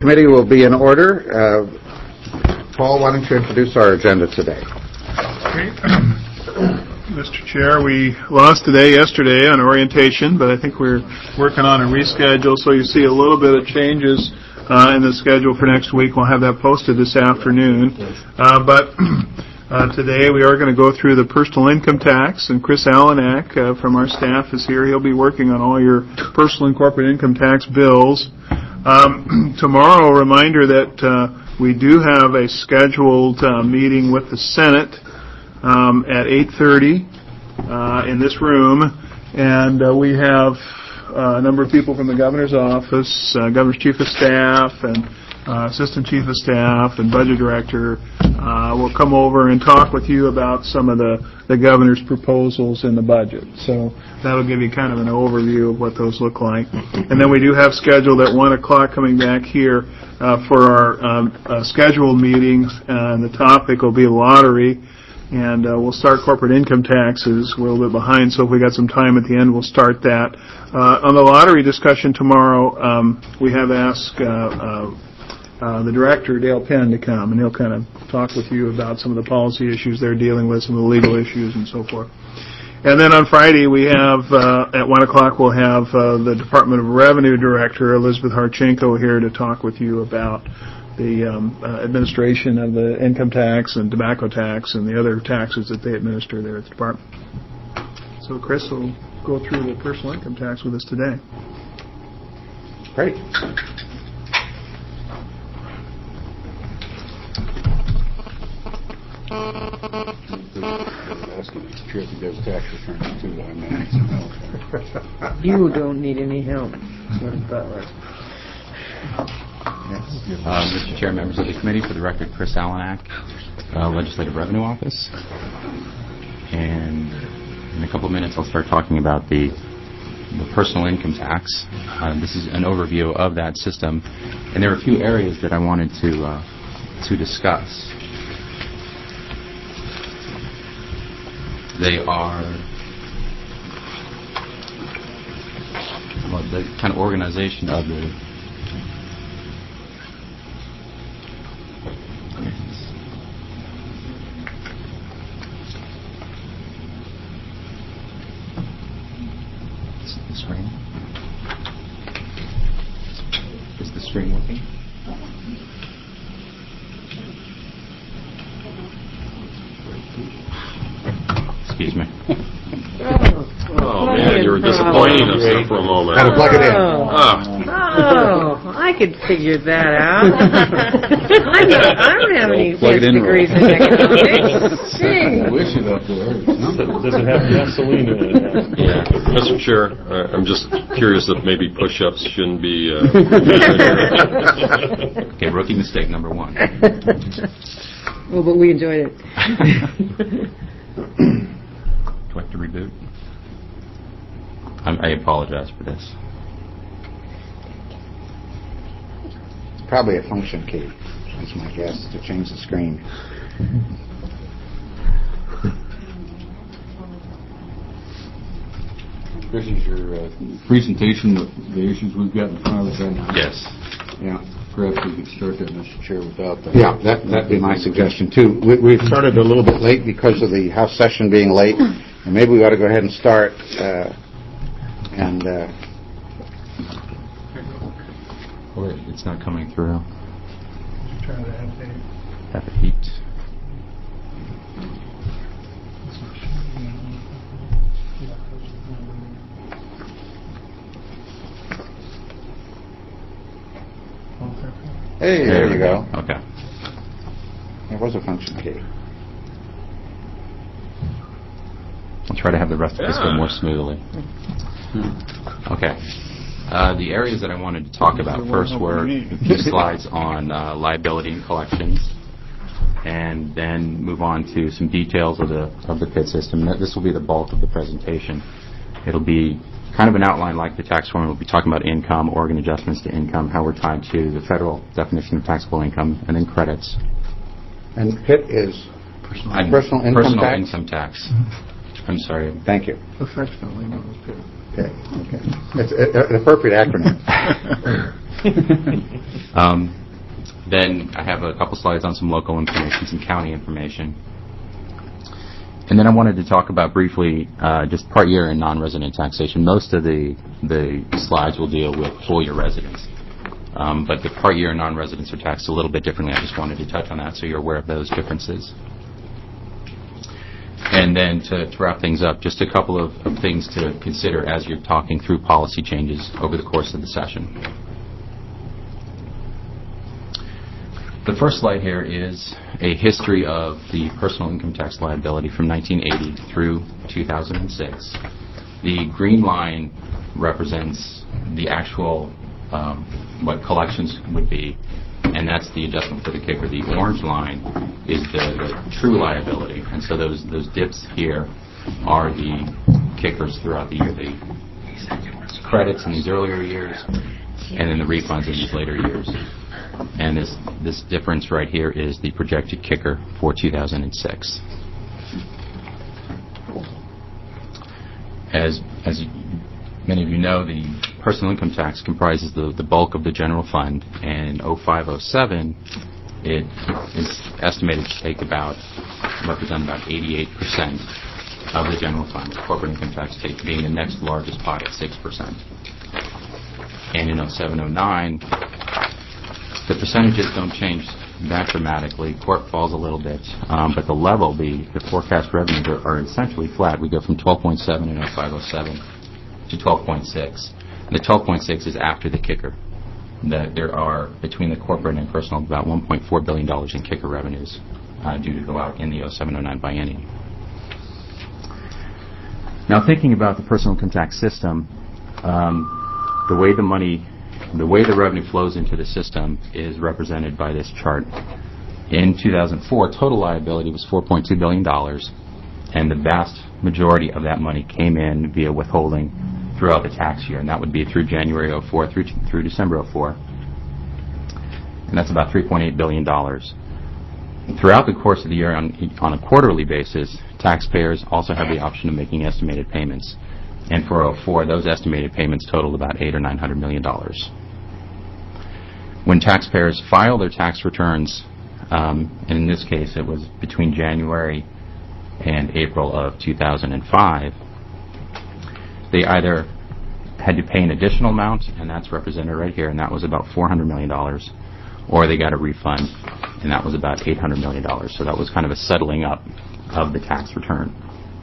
Committee will be in order. Paul, why don't you introduce our agenda today? Okay. Mr. Chair, we lost yesterday on orientation, but I think we're working on a reschedule, so you see a little bit of changes in the schedule for next week. We'll have that posted this afternoon. But today we are going to go through the personal income tax, and Chris Allenak from our staff is here. He'll be working on all your personal and corporate income tax bills. Tomorrow, a reminder that we do have a scheduled meeting with the Senate at 8:30 in this room, and we have a number of people from the governor's office, governor's chief of staff, and assistant chief of staff, and budget director will come over and talk with you about some of the governor's proposals in the budget. So that'll give you kind of an overview of what those look like. And then we do have scheduled at 1 o'clock coming back here for our scheduled meetings, and the topic will be lottery. And we'll start corporate income taxes. We're a little bit behind, so if we got some time at the end, we'll start that. On the lottery discussion tomorrow, we have asked the director, Dale Penn, to come, and he'll kind of talk with you about some of the policy issues they're dealing with, some of the legal issues, and so forth. And then on Friday, we have, at 1 o'clock, we'll have the Department of Revenue Director, Elizabeth Harchenko, here to talk with you about the administration of the income tax and tobacco tax and the other taxes that they administer there at the department. So Chris will go through the personal income tax with us today. Great. If he does tax returns too, You don't need any help. Mr. Chair, members of the committee, for the record, Chris Allenak, Legislative Revenue Office. And in a couple of minutes, I'll start talking about the personal income tax. This is an overview of that system, and there are a few areas that I wanted to discuss. They are the kind of organization of the screen. Is the screen working? Excuse me. Oh man, you were disappointing us there for a moment. Got to plug it in. I could figure that out. I don't have any advanced degrees in economics. Wish it up there. Does it have gasoline in it? Yeah. Mr. Chair, I'm just curious if maybe push-ups shouldn't be... Okay, rookie mistake number one. Well, but we enjoyed it. Do I have to reboot? I apologize for this. It's probably a function key. That's my guess, to change the screen. This is your presentation of the issues we've got in front of us right now. Yes. Yeah. Perhaps we could start that, Mr. Chair, without that. Yeah, that'd be my suggestion, too. We've started a little bit late because of the House session being late, and maybe we ought to go ahead and start. Wait, it's not coming through. Try to Have it heat. Hey, there you go. Okay. There was a function key. I'll try to have the rest of this go more smoothly. Okay. The areas that I wanted to talk about first were a few slides on liability and collections, and then move on to some details of the PIT system. This will be the bulk of the presentation. It'll be kind of an outline like the tax form. We'll be talking about income, organ adjustments to income, how we're tied to the federal definition of taxable income, and then credits. And PIT is personal income tax? I'm sorry. Thank you. affectionately known as PIT. Okay. It's an appropriate acronym. Then I have a couple slides on some local information, some county information. And then I wanted to talk about briefly just part year and non-resident taxation. Most of the slides will deal with full year residents. But the part year and non-residents are taxed a little bit differently. I just wanted to touch on that so you're aware of those differences. And then to wrap things up, just a couple of things to consider as you're talking through policy changes over the course of the session. The first slide here is a history of the personal income tax liability from 1980 through 2006. The green line represents the actual what collections would be, and that's the adjustment for the kicker. The orange line is the true liability, and so those dips here are the kickers throughout the year. The credits in these earlier years, and then the refunds in these later years. And this difference right here is the projected kicker for 2006. As many of you know, the personal income tax comprises the bulk of the general fund, and in 05-07, it is estimated to represent about 88% of the general fund, corporate income tax being the next largest pot at 6%. And in 07-09, the percentages don't change that dramatically. Corp falls a little bit, but the level, the forecast revenues are essentially flat. We go from 12.7 in 05-07 to 12.6. And the 12.6 is after the kicker. There are, between the corporate and personal, about $1.4 billion in kicker revenues due to go out in the 07-09 biennium. Now, thinking about the personal income tax system, the way the revenue flows into the system is represented by this chart. In 2004, total liability was $4.2 billion, and the vast majority of that money came in via withholding throughout the tax year, and that would be through January 04 through December 04. And that's about $3.8 billion. Throughout the course of the year, on a quarterly basis, taxpayers also have the option of making estimated payments. And for 04, those estimated payments totaled about $800 or $900 million. When taxpayers file their tax returns, and in this case it was between January and April of 2005, they either had to pay an additional amount, and that's represented right here, and that was about $400 million, or they got a refund, and that was about $800 million. So that was kind of a settling up of the tax return.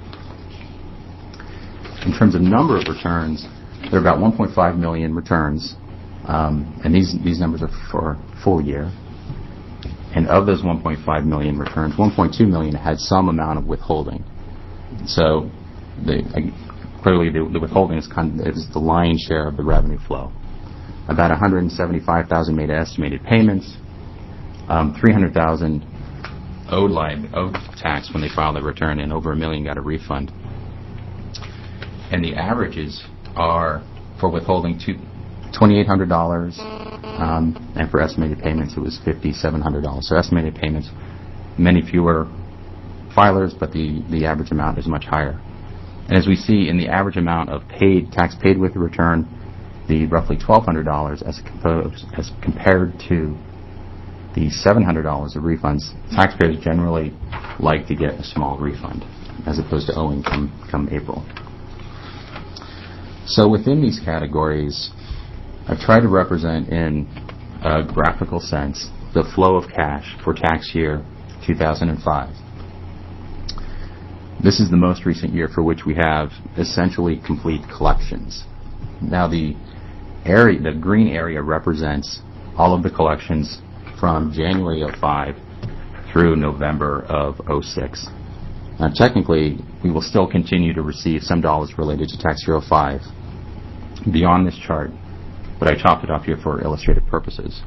In terms of number of returns, there are about 1.5 million returns, and these numbers are for full year. And of those 1.5 million returns, 1.2 million had some amount of withholding. So clearly the withholding is the lion's share of the revenue flow. About 175,000 made estimated payments, 300,000 owed tax when they filed their return, and over 1 million got a refund. And the averages are for withholding $2,800, and for estimated payments it was $5,700. So estimated payments, many fewer filers, but the average amount is much higher. And as we see in the average amount of tax paid with the return, the roughly $1,200 as compared to the $700 of refunds, taxpayers generally like to get a small refund as opposed to owing come April. So within these categories, I've tried to represent in a graphical sense the flow of cash for tax year 2005. This is the most recent year for which we have essentially complete collections. Now the green area represents all of the collections from January of 05 through November of 06. Now technically, we will still continue to receive some dollars related to tax year 05 beyond this chart, but I chopped it up here for illustrative purposes.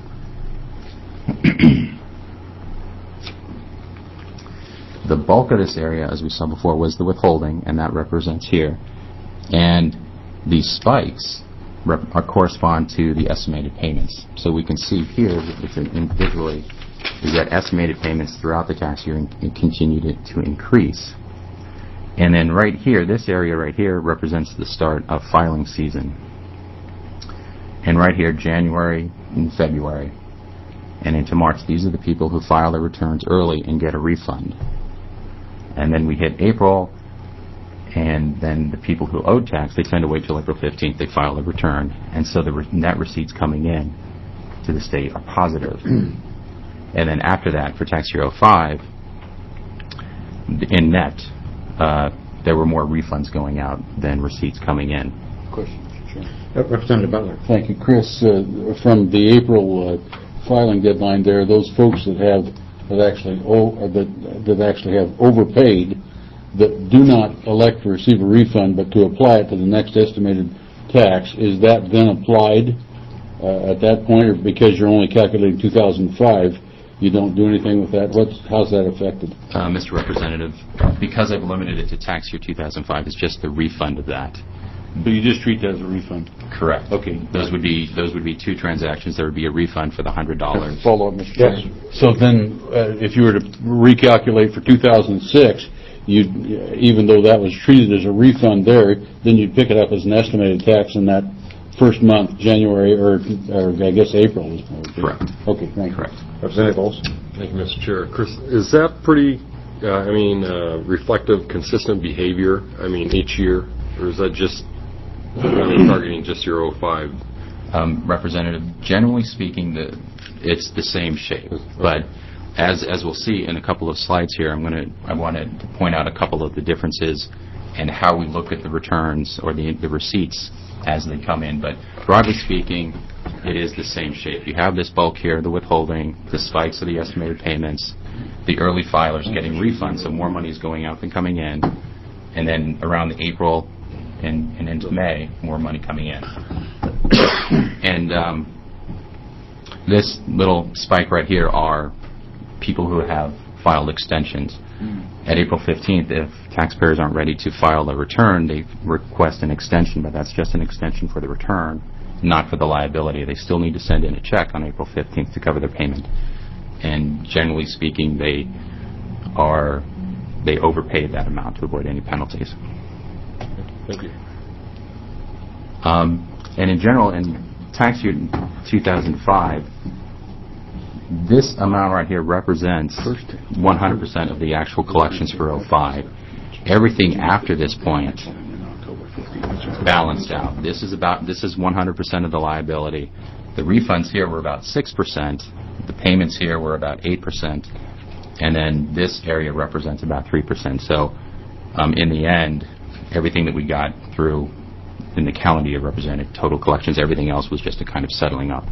The bulk of this area, as we saw before, was the withholding, and that represents here. And these spikes correspond to the estimated payments. So we can see here, individually, is that estimated payments throughout the tax year continue to increase. And then right here, this area right here represents the start of filing season. And right here, January and February, and into March, these are the people who file their returns early and get a refund. And then we hit April, and then the people who owed tax, they tend to wait till April 15th, they file their return. And so the net receipts coming in to the state are positive. And then after that, for tax year 05, in net, there were more refunds going out than receipts coming in. Question, Mr. Chair. Representative Butler. Thank you, Chris. From the April filing deadline there, those folks that actually have overpaid, that do not elect to receive a refund but to apply it to the next estimated tax, is that then applied at that point, or because you're only calculating 2005, you don't do anything with that? How's that affected? Mr. Representative, because I've limited it to tax year 2005, it's just the refund of that. But you just treat that as a refund? Correct. Okay. Those would be two transactions. There would be a refund for the $100. Follow up, Mr. Chair. So then, if you were to recalculate for 2006, even though that was treated as a refund there, then you'd pick it up as an estimated tax in that first month, January, or I guess April. Correct. Okay, thank you. Correct. Representative Olson. Thank you, Mr. Chair. Chris, is that pretty, reflective, consistent behavior, each year? Or is that just targeting just your 05? Representative, generally speaking, it's the same shape. But as we'll see in a couple of slides here, I wanted to point out a couple of the differences and how we look at the returns or the receipts as they come in. But broadly speaking, it is the same shape. You have this bulk here, the withholding, the spikes of the estimated payments, the early filers getting refunds, so more money is going out than coming in, and then around the April and into May, more money coming in. And this little spike right here are people who have filed extensions. At April 15th, if taxpayers aren't ready to file a return, they request an extension, but that's just an extension for the return, not for the liability. They still need to send in a check on April 15th to cover their payment. And generally speaking, they overpaid that amount to avoid any penalties. Thank you. And in general, in tax year 2005, this amount right here represents 100% of the actual collections for 05. Everything after this point balanced out. This is 100% of the liability. The refunds here were about 6%. The payments here were about 8%. And then this area represents about 3%. So in the end, everything that we got through in the calendar year represented total collections. Everything else was just a kind of settling up.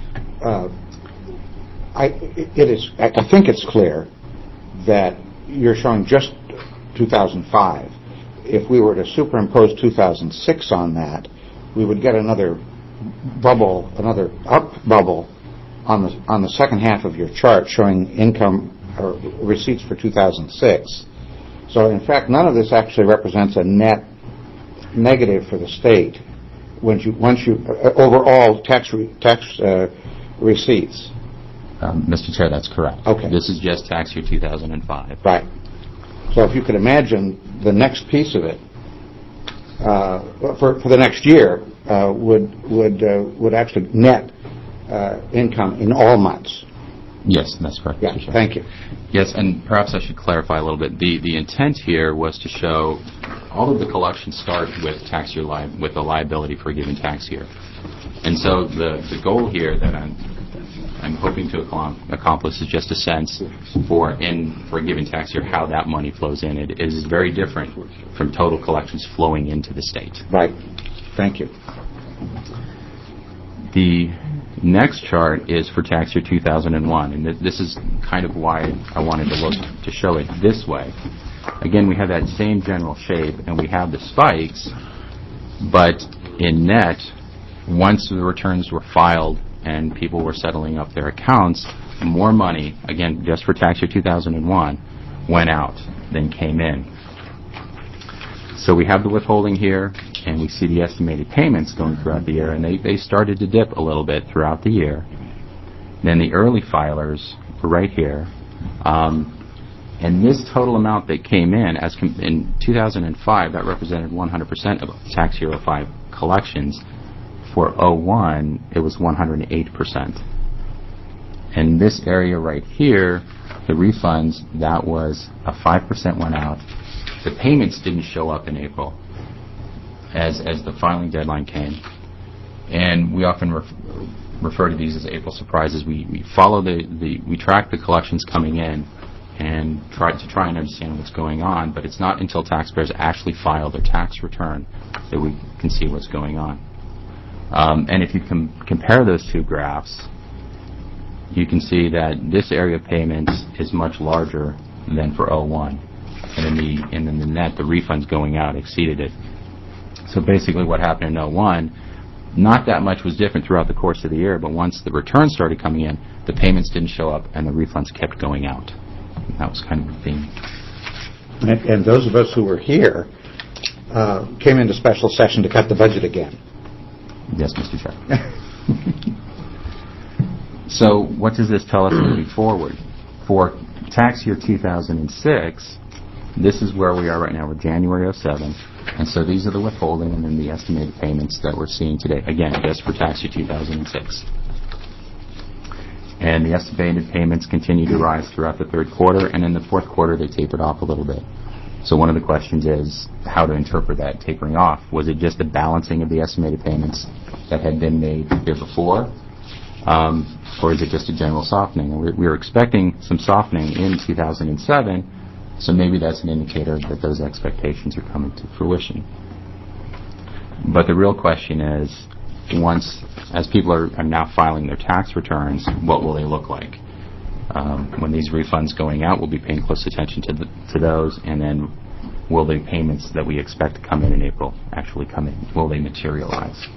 I think it's clear that you're showing just 2005. If we were to superimpose 2006 on that, we would get another bubble, another up bubble on the second half of your chart showing income or receipts for 2006. So in fact, none of this actually represents a net negative for the state once you overall tax receipts. Mr. Chair, that's correct. Okay. This is just tax year 2005. Right. So if you could imagine the next piece of it for the next year would actually net income in all months. Yes, that's correct. Yeah. Mr. Chair. Thank you. Yes, and perhaps I should clarify a little bit. The intent here was to show all of the collections start with tax year with the liability for a given tax year, and so the goal here that I'm hoping to accomplish is just a sense for a given tax year how that money flows in. It is very different from total collections flowing into the state. Right. Thank you. The next chart is for tax year 2001, and this is kind of why I wanted to show it this way. Again, we have that same general shape, and we have the spikes, but in net, once the returns were filed and people were settling up their accounts, more money, again, just for tax year 2001, went out than came in. So we have the withholding here, and we see the estimated payments going throughout the year, and they started to dip a little bit throughout the year. Then the early filers were right here. And this total amount that came in, in 2005, that represented 100% of tax year 05 collections. for '01, it was 108%. And this area right here, the refunds, that was a 5% went out. The payments didn't show up in April as the filing deadline came. And we often refer to these as April surprises. We follow we track the collections coming in and try and understand what's going on, but it's not until taxpayers actually file their tax return that we can see what's going on. And if you compare those two graphs, you can see that this area of payments is much larger than for '01. And in the net, the refunds going out exceeded it. So basically what happened in '01, not that much was different throughout the course of the year, but once the returns started coming in, the payments didn't show up and the refunds kept going out. And that was kind of the theme. And those of us who were here came into special session to cut the budget again. Yes, Mr. Chair. So what does this tell us moving forward? For tax year 2006, this is where we are right now. We're January '07. And so these are the withholding and then the estimated payments that we're seeing today. Again, just for tax year 2006. And the estimated payments continue to rise throughout the third quarter, and in the fourth quarter they tapered off a little bit. So one of the questions is how to interpret that tapering off. Was it just a balancing of the estimated payments that had been made the year before? Or is it just a general softening? And we were expecting some softening in 2007, so maybe that's an indicator that those expectations are coming to fruition. But the real question is, as people are now filing their tax returns, what will they look like? When these refunds going out, we'll be paying close attention to those, and then will the payments that we expect to come in April actually come in? Will they materialize?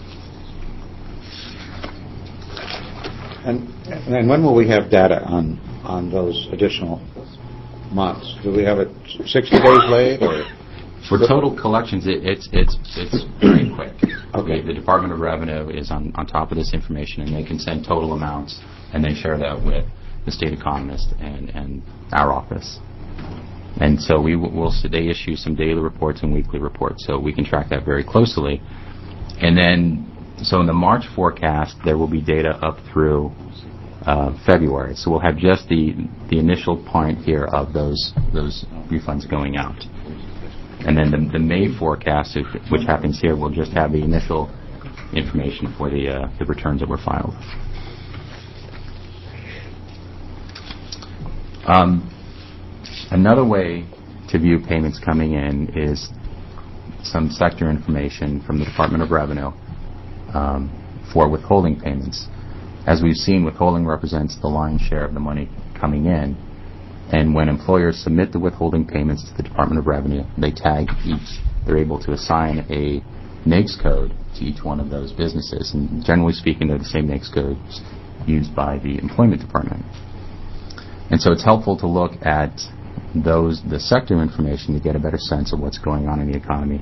And when will we have data on those additional months? Do we have it 60 days late? Or? For total collections, it's very quick. Okay. The Department of Revenue is on top of this information, and they can send total amounts, and they share that with the state economist and our office. And so they issue some daily reports and weekly reports, so we can track that very closely. And then, so in the March forecast, there will be data up through February. So we'll have just the initial point here of those refunds going out. And then the May forecast, which happens here, will just have the initial information for the returns that were filed. Another way to view payments coming in is some sector information from the Department of Revenue for withholding payments. As we've seen, withholding represents the lion's share of the money coming in. And when employers submit the withholding payments to the Department of Revenue, they tag each. They're able to assign a NAICS code to each one of those businesses. And generally speaking, they're the same NAICS codes used by the Employment Department. And so it's helpful to look at the sector information to get a better sense of what's going on in the economy.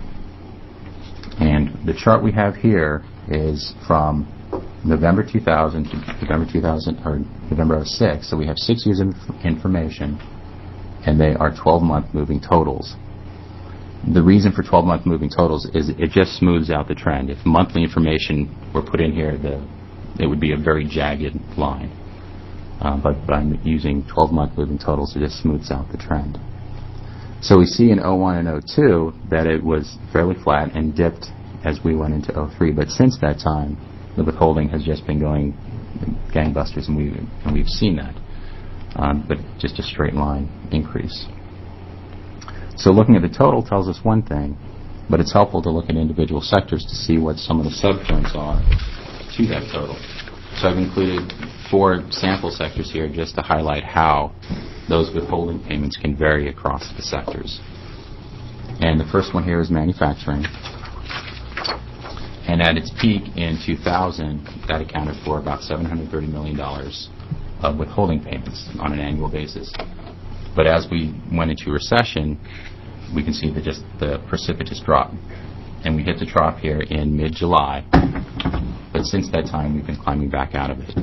And the chart we have here is from November 2000 to November 06. So we have 6 years of information, and they are 12-month moving totals. The reason for 12-month moving totals is it just smooths out the trend. If monthly information were put in here, it would be a very jagged line. But by using 12-month moving totals, it just smooths out the trend. So we see in 01 and 02 that it was fairly flat and dipped as we went into 03. But since that time, the withholding has just been going gangbusters, and we've seen that. But just a straight line increase. So looking at the total tells us one thing, but it's helpful to look at individual sectors to see what some of the subpoints are to that total. So I've included 4 sample sectors here just to highlight how those withholding payments can vary across the sectors. And the first one here is manufacturing. And at its peak in 2000, that accounted for about $730 million of withholding payments on an annual basis. But as we went into recession, we can see the precipitous drop. And we hit the trough here in mid-July. But since that time, we've been climbing back out of it.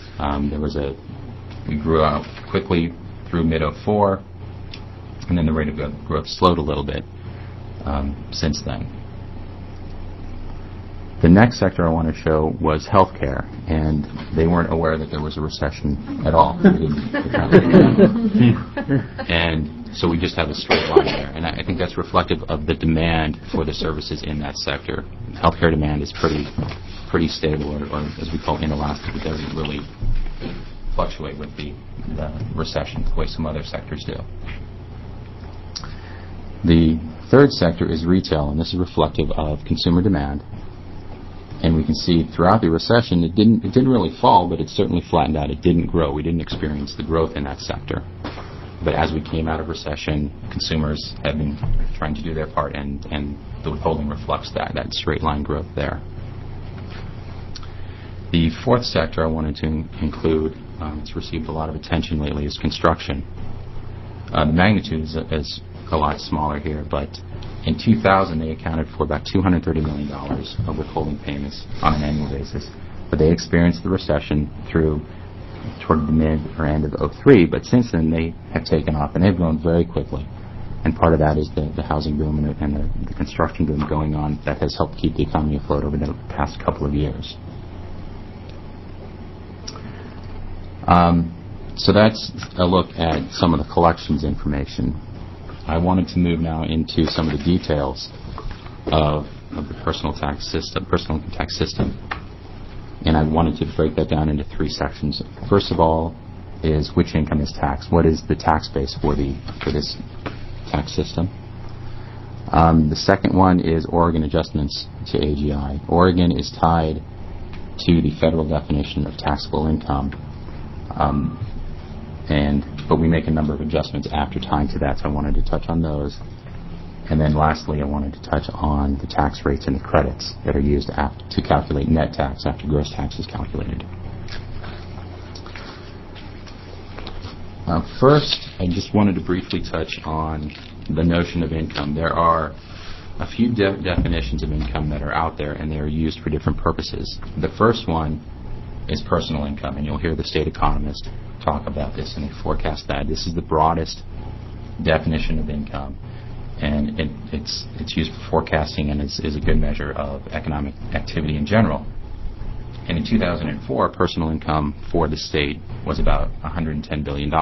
We grew out quickly through mid-04, and then the rate of growth slowed a little bit since then. The next sector I want to show was healthcare, and they weren't aware that there was a recession at all. And so we just have a straight line there. And I think that's reflective of the demand for the services in that sector. Healthcare demand is pretty stable, or as we call inelastic. It doesn't really fluctuate with the recession the way some other sectors do. The third sector is retail, and this is reflective of consumer demand. And we can see throughout the recession, it didn't really fall, but it certainly flattened out. It didn't grow. We didn't experience the growth in that sector. But as we came out of recession, consumers have been trying to do their part, and the withholding reflects that straight line growth there. The fourth sector I wanted to include, it's received a lot of attention lately, is construction. The magnitude is a lot smaller here, but in 2000 they accounted for about $230 million of withholding payments on an annual basis. But they experienced the recession toward the mid or end of 2003, but since then they have taken off and they've grown very quickly. And part of that is the housing boom and the construction boom going on that has helped keep the economy afloat over the past couple of years. So that's a look at some of the collections information. I wanted to move now into some of the details of the personal income tax system. And I wanted to break that down into three sections. First of all is which income is taxed. What is the tax base for this tax system? The second one is Oregon adjustments to AGI. Oregon is tied to the federal definition of taxable income. But we make a number of adjustments after tying to that, so I wanted to touch on those. And then lastly, I wanted to touch on the tax rates and the credits that are used to calculate net tax after gross tax is calculated. First, I just wanted to briefly touch on the notion of income. There are a few definitions of income that are out there, and they are used for different purposes. The first one is personal income, and you'll hear the state economist talk about this, and they forecast that. This is the broadest definition of income, and it's used for forecasting and is a good measure of economic activity in general. And in 2004, personal income for the state was about $110 billion.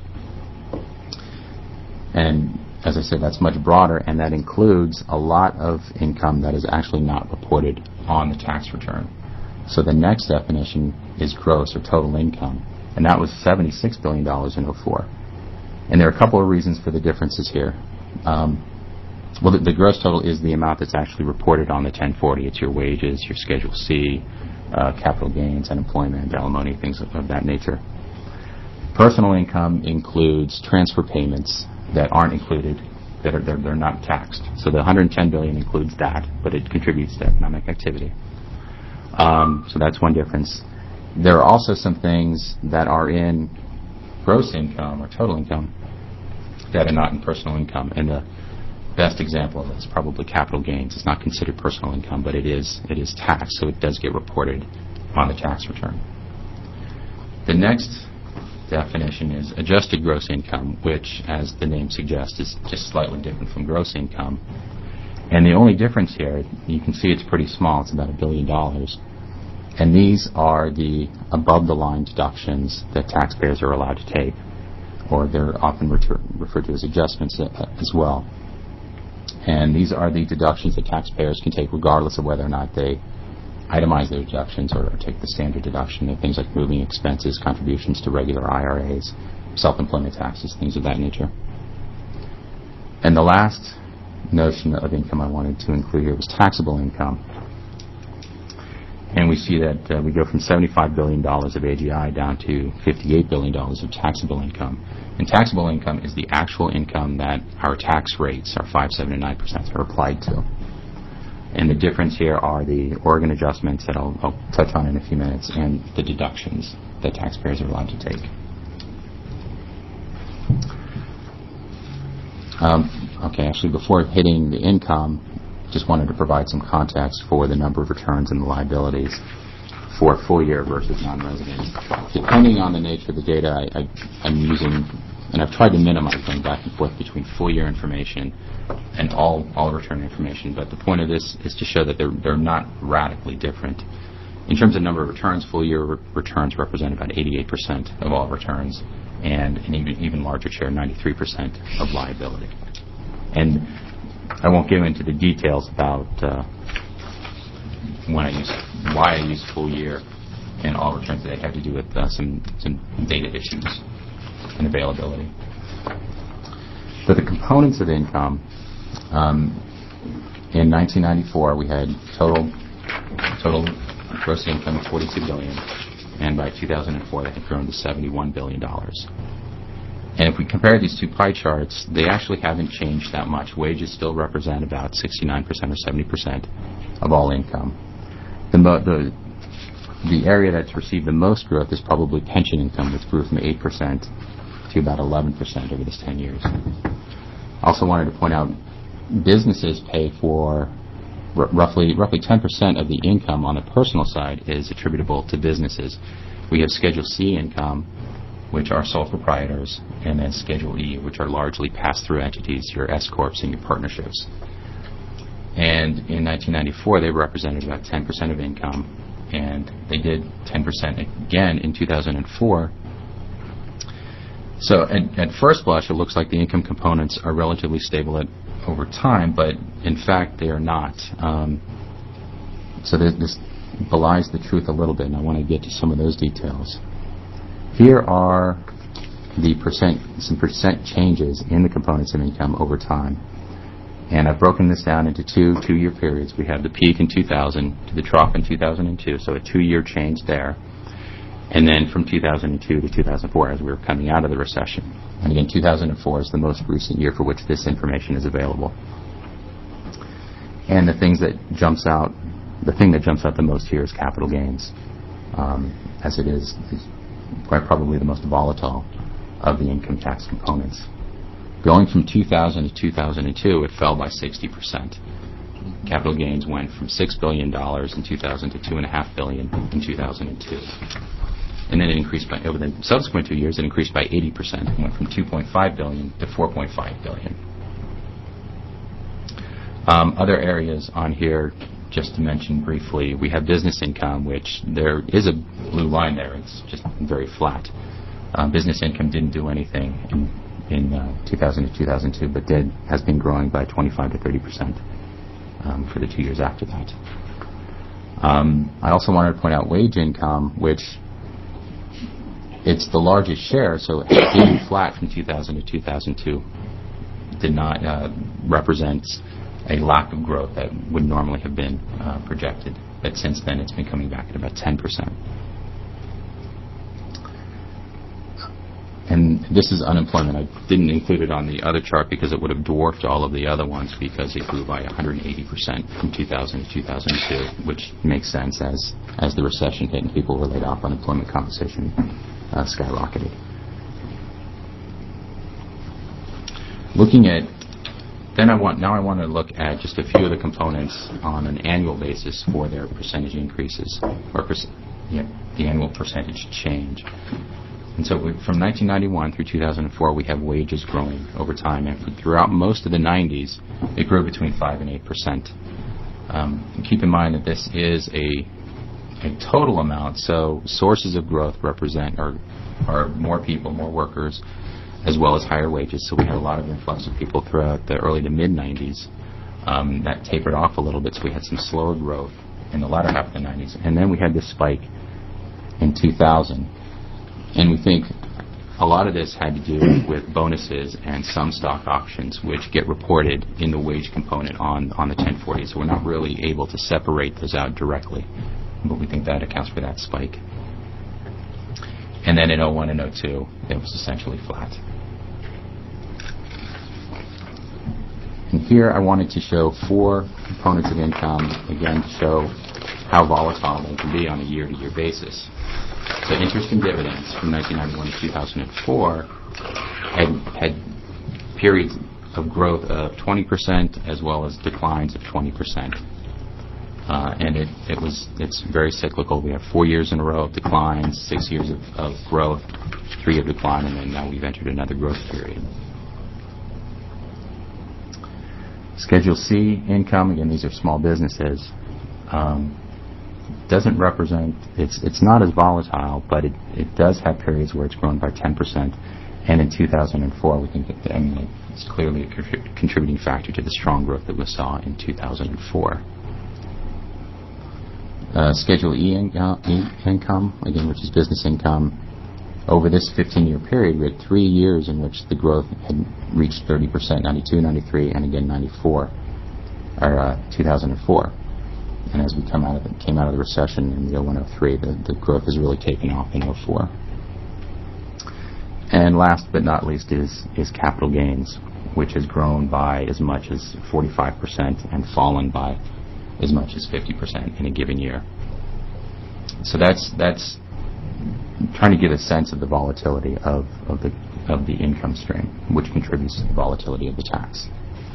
And as I said, that's much broader, and that includes a lot of income that is actually not reported on the tax return. So the next definition is gross or total income, and that was $76 billion in 2004. And there are a couple of reasons for the differences here. The gross total is the amount that's actually reported on the 1040. It's your wages, your Schedule C, capital gains, unemployment, alimony, things of that nature. Personal income includes transfer payments that aren't included, they're not taxed. So the $110 billion includes that, but it contributes to economic activity. So that's one difference. There are also some things that are in gross income or total income that are not in personal income. And the best example of it is probably capital gains. It's not considered personal income, but it is taxed, so it does get reported on the tax return. The next definition is adjusted gross income, which, as the name suggests, is just slightly different from gross income. And the only difference here, you can see it's pretty small. It's about $1 billion. And these are the above-the-line deductions that taxpayers are allowed to take, or they're often referred to as adjustments as well. And these are the deductions that taxpayers can take regardless of whether or not they itemize their deductions or take the standard deduction of things like moving expenses, contributions to regular IRAs, self-employment taxes, things of that nature. And the last notion of income I wanted to include here was taxable income. And we see that we go from $75 billion of AGI down to $58 billion of taxable income. And taxable income is the actual income that our tax rates, our 5%, 7%, and 9%, are applied to. And the difference here are the Oregon adjustments that I'll touch on in a few minutes, and the deductions that taxpayers are allowed to take. Actually, before hitting the income, just wanted to provide some context for the number of returns and the liabilities for full year versus non-residents. Depending on the nature of the data I'm using and I've tried to minimize going back and forth between full year information and all return information, but the point of this is to show that they're not radically different. In terms of number of returns, full year returns represent about 88% of all returns, and an even larger share, 93% of liability. And I won't get into the details about why I use full year and all returns. They have to do with some data issues and availability. So the components of income, in 1994 we had total gross income of $42 billion, and by 2004 that had grown to $71 billion. And if we compare these two pie charts, they actually haven't changed that much. Wages still represent about 69% or 70% of all income. The area that's received the most growth is probably pension income, which grew from 8% to about 11% over this 10 years. I also wanted to point out businesses pay for roughly 10% of the income on the personal side is attributable to businesses. We have Schedule C income, which are sole proprietors, and then Schedule E, which are largely pass-through entities, your S-corps and your partnerships. And in 1994, they represented about 10% of income, and they did 10% again in 2004. So at first blush, it looks like the income components are relatively stable over time, but in fact they are not. So this belies the truth a little bit, and I want to get to some of those details. Here are some percent changes in the components of income over time. And I've broken this down into two-year periods. We have the peak in 2000 to the trough in 2002, so a 2-year change there. And then from 2002 to 2004 as we were coming out of the recession. And again, 2004 is the most recent year for which this information is available. And the thing that jumps out the most here is capital gains, as it is quite probably the most volatile of the income tax components. Going from 2000 to 2002, it fell by 60%. Capital gains went from $6 billion in 2000 to $2.5 billion in 2002. And then it increased over the subsequent 2 years, it increased by 80%. It went from $2.5 billion to $4.5 billion. Other areas on here, just to mention briefly, we have business income, which there is a blue line there. It's just very flat. Business income didn't do anything in 2000 to 2002, but has been growing by 25 to 30% for the 2 years after that. I also wanted to point out wage income, which it's the largest share, so being flat from 2000 to 2002 did not represent a lack of growth that would normally have been projected. But since then, it's been coming back at about 10%. And this is unemployment. I didn't include it on the other chart because it would have dwarfed all of the other ones because it grew by 180% from 2000 to 2002, which makes sense as the recession hit and people were laid off, unemployment compensation skyrocketed. Now I want to look at just a few of the components on an annual basis for their percentage increases, or the annual percentage change. And so from 1991 through 2004, we have wages growing over time, and throughout most of the 90s, it grew between 5 and 8%. And keep in mind that this is a total amount, so sources of growth represent are more people, more workers, as well as higher wages. So we had a lot of influx of people throughout the early to mid-90s. That tapered off a little bit, so we had some slower growth in the latter half of the 90s. And then we had this spike in 2000. And we think a lot of this had to do with bonuses and some stock options, which get reported in the wage component on the 1040. So we're not really able to separate those out directly, but we think that accounts for that spike. And then in 01 and 02, it was essentially flat. And here I wanted to show 4 components of income, again, to show how volatile they can be on a year-to-year basis. So interest and dividends from 1991 to 2004 had periods of growth of 20% as well as declines of 20%. And it's very cyclical. We have 4 years in a row of declines, 6 years of growth. 3 of decline, and then now we've entered another growth period. Schedule C income, again, these are small businesses. Doesn't represent, it's not as volatile, but it does have periods where it's grown by 10%. And in 2004, we think that it's clearly a contributing factor to the strong growth that we saw in 2004. Schedule E income, again, which is business income. Over this 15-year period, we had 3 years in which the growth had reached 30%, 92, 93, and again 2004. And as we came out of the recession in 2003, the growth has really taken off in 2004. And last but not least is capital gains, which has grown by as much as 45% and fallen by as much as 50% in a given year. So that's trying to give a sense of the volatility of the income stream, which contributes to the volatility of the tax.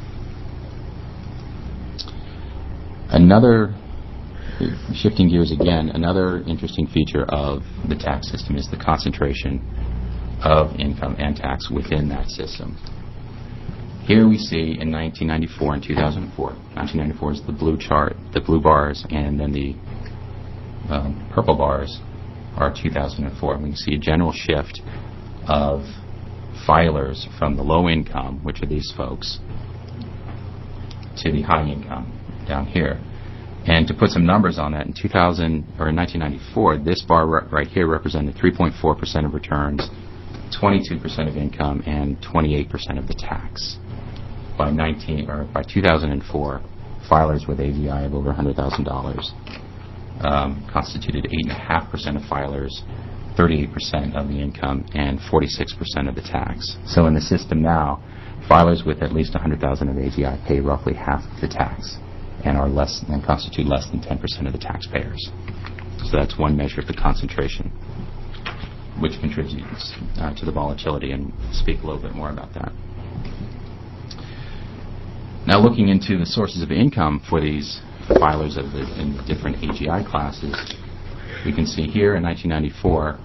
Shifting gears again, another interesting feature of the tax system is the concentration of income and tax within that system. Here we see in 1994 and 2004. 1994 is the blue chart, the blue bars, and then the purple bars are 2004. We can see a general shift of filers from the low income, which are these folks, to the high income down here. And to put some numbers on that, in 1994, this bar right here represented 3.4% of returns, 22% of income, and 28% of the tax. By 2004, filers with AGI of over $100,000 constituted 8.5% of filers, 38% of the income, and 46% of the tax. So in the system now, filers with at least $100,000 of AGI pay roughly half of the tax and constitute less than 10% of the taxpayers. So that's one measure of the concentration, which contributes to the volatility, and we'll speak a little bit more about that. Now, looking into the sources of income for these filers in the different AGI classes, we can see here in 1994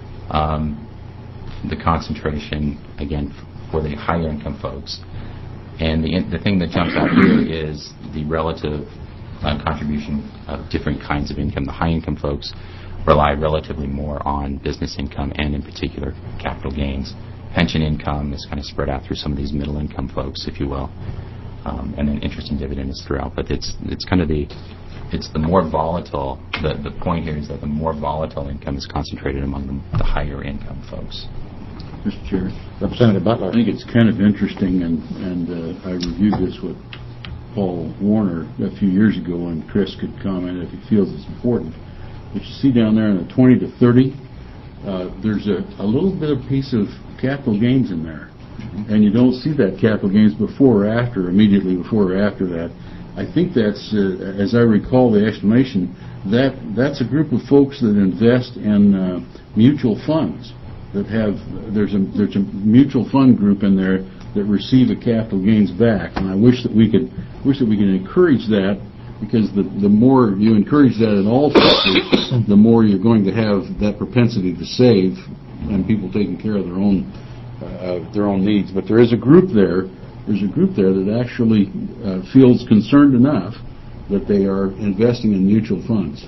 the concentration, again, for the higher income folks. And the thing that jumps out here is the relative contribution of different kinds of income. The high income folks rely relatively more on business income and, in particular, capital gains. Pension income is kind of spread out through some of these middle income folks, if you will, and then interest and dividend is throughout. But it's kind of the more volatile. The point here is that the more volatile income is concentrated among the higher income folks. Mr. Chair. Representative Butler. I think it's kind of interesting, and I reviewed this with Paul Warner a few years ago, and Chris could comment if he feels it's important. But you see down there in the 20 to 30, there's a little bit of piece of capital gains in there. Mm-hmm. And you don't see that capital gains before or after, immediately before or after that. I think that's, as I recall the explanation, that's a group of folks that invest in mutual funds. There's a mutual fund group in there that receive a capital gains back, and I wish that we could encourage that, because the more you encourage that in all sectors, the more you're going to have that propensity to save and people taking care of their own needs. But there is a group there. There's a group there that actually feels concerned enough that they are investing in mutual funds.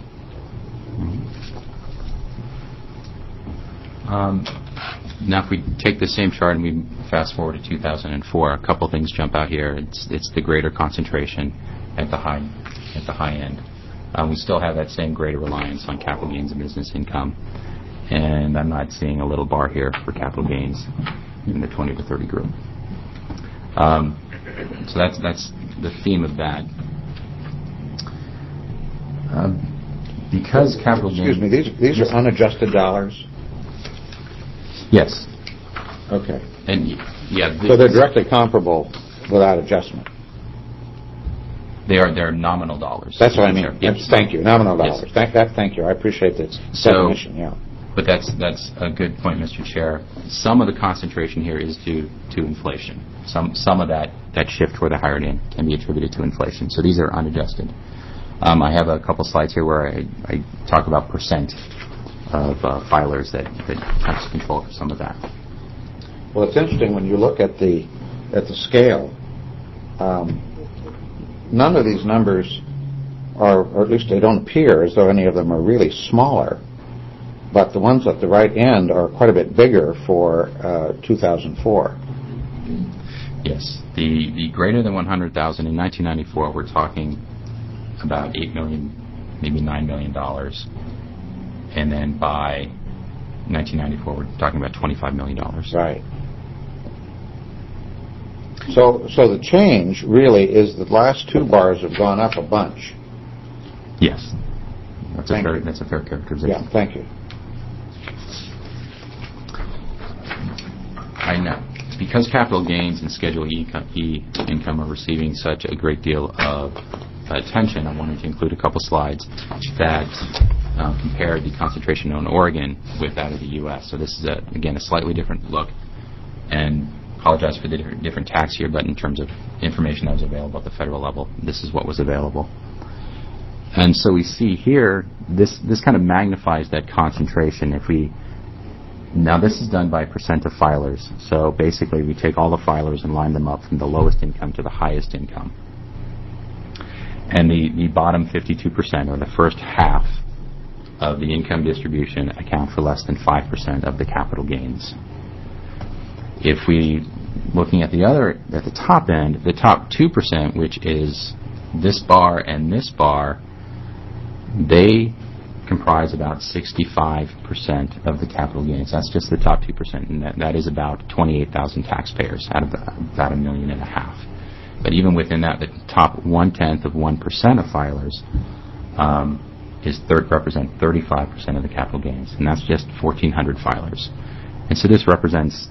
Now, if we take the same chart and we fast forward to 2004, a couple things jump out here. It's the greater concentration at the high end. We still have that same greater reliance on capital gains and business income, and I'm not seeing a little bar here for capital gains in the 20 to 30 group. So that's the theme of that. Because capital gains... Excuse me, these are unadjusted dollars? Yes. Okay. And yeah, so they're directly comparable without adjustment. They're nominal dollars. That's what I mean. Yes. Thank you. Nominal dollars. Yes. Thank you. I appreciate this definition. Yeah. But that's a good point, Mr. Chair. Some of the concentration here is due to inflation. Some of that shift toward the higher end can be attributed to inflation. So these are unadjusted. I have a couple slides here where I talk about percent filers that has control for some of that. Well, it's interesting when you look at the scale. None of these numbers are, or at least they don't appear as though any of them are really smaller. But the ones at the right end are quite a bit bigger for 2004. Yes, the greater than 100,000 in 1994, we're talking about $8 million, maybe $9 million, and then by 1994, we're talking about $25 million. Right. So the change really is the last two bars have gone up a bunch. Yes, that's Thank you. That's a fair characterization. Yeah, thank you. I know. Because capital gains and Schedule E income are receiving such a great deal of attention, I wanted to include a couple slides that compare the concentration in Oregon with that of the U.S. So this is, again, a slightly different look. And apologize for the different tax here, but in terms of information that was available at the federal level, this is what was available. And so we see here, this kind of magnifies that concentration. Now this is done by percent of filers. So basically we take all the filers and line them up from the lowest income to the highest income. And the bottom 52%, or the first half of the income distribution, account for less than 5% of the capital gains. If we, looking at the top end, the top 2%, which is this bar and this bar, they comprise about 65% of the capital gains. That's just the top 2%, and that is about 28,000 taxpayers out of about 1.5 million. But even within that, the top 0.1% of 1% of filers represent 35% of the capital gains, and that's just 1,400 filers. And so this represents,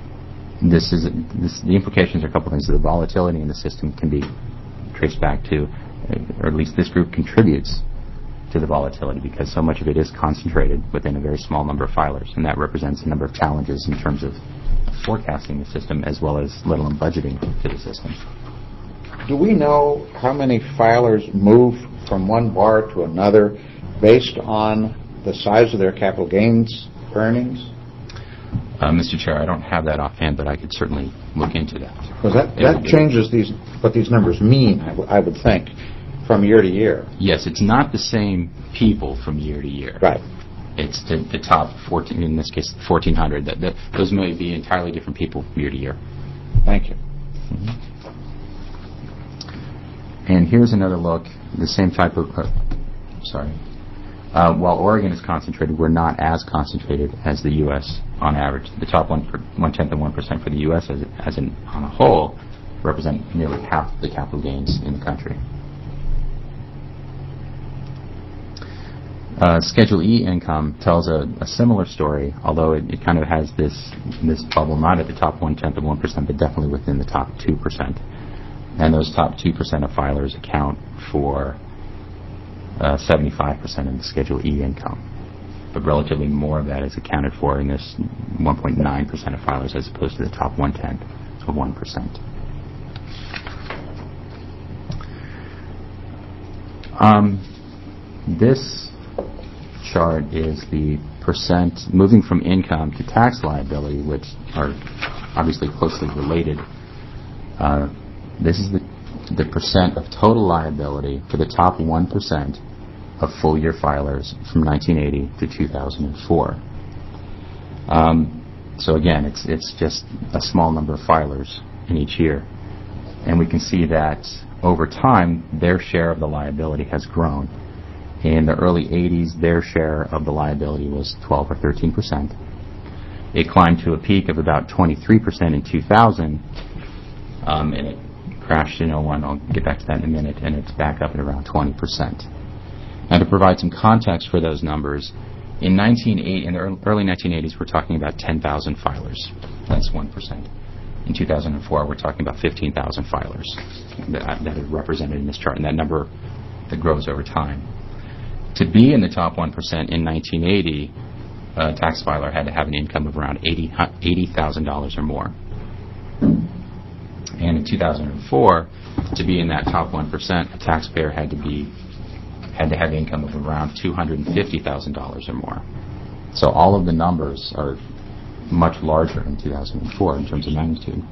the implications are a couple things. The volatility in the system can be traced back to, or at least this group contributes to the volatility because so much of it is concentrated within a very small number of filers, and that represents a number of challenges in terms of forecasting the system as well as let alone budgeting to the system. Do we know how many filers move from one bar to another based on the size of their capital gains earnings? Mr. Chair, I don't have that offhand, but I could certainly look into that. Because that changes what these numbers mean, I would think, from year to year. Yes, it's not the same people from year to year. Right. It's the top 14, in this case, 1,400. Those may be entirely different people year to year. Thank you. Mm-hmm. And here's another look, the same type of, while Oregon is concentrated, we're not as concentrated as the U.S. on average. The top 1/10 of 1% for the U.S. on a whole represent nearly half the capital gains in the country. Schedule E income tells a similar story, although it kind of has this bubble not at the top 1/10 of 1%, but definitely within the top 2%. And those top 2% of filers account for 75% of the Schedule E income. But relatively more of that is accounted for in this 1.9% of filers as opposed to the top 1/10 of 1%. This chart is the percent moving from income to tax liability, which are obviously closely related. This is the percent of total liability for the top 1% of full-year filers from 1980 to 2004. So again, it's just a small number of filers in each year. And we can see that over time, their share of the liability has grown. In the early 80s, their share of the liability was 12 or 13%. It climbed to a peak of about 23% in 2000, and it crashed in 01. I'll get back to that in a minute, and it's back up at around 20%. Now, to provide some context for those numbers, in the early 1980s, we're talking about 10,000 filers. That's 1%. In 2004, we're talking about 15,000 filers that are represented in this chart, and that number that grows over time. To be in the top 1% in 1980, a tax filer had to have an income of around $80,000 or more. And in 2004, to be in that top 1%, a taxpayer had to have income of around $250,000 or more. So all of the numbers are much larger in 2004 in terms of magnitude.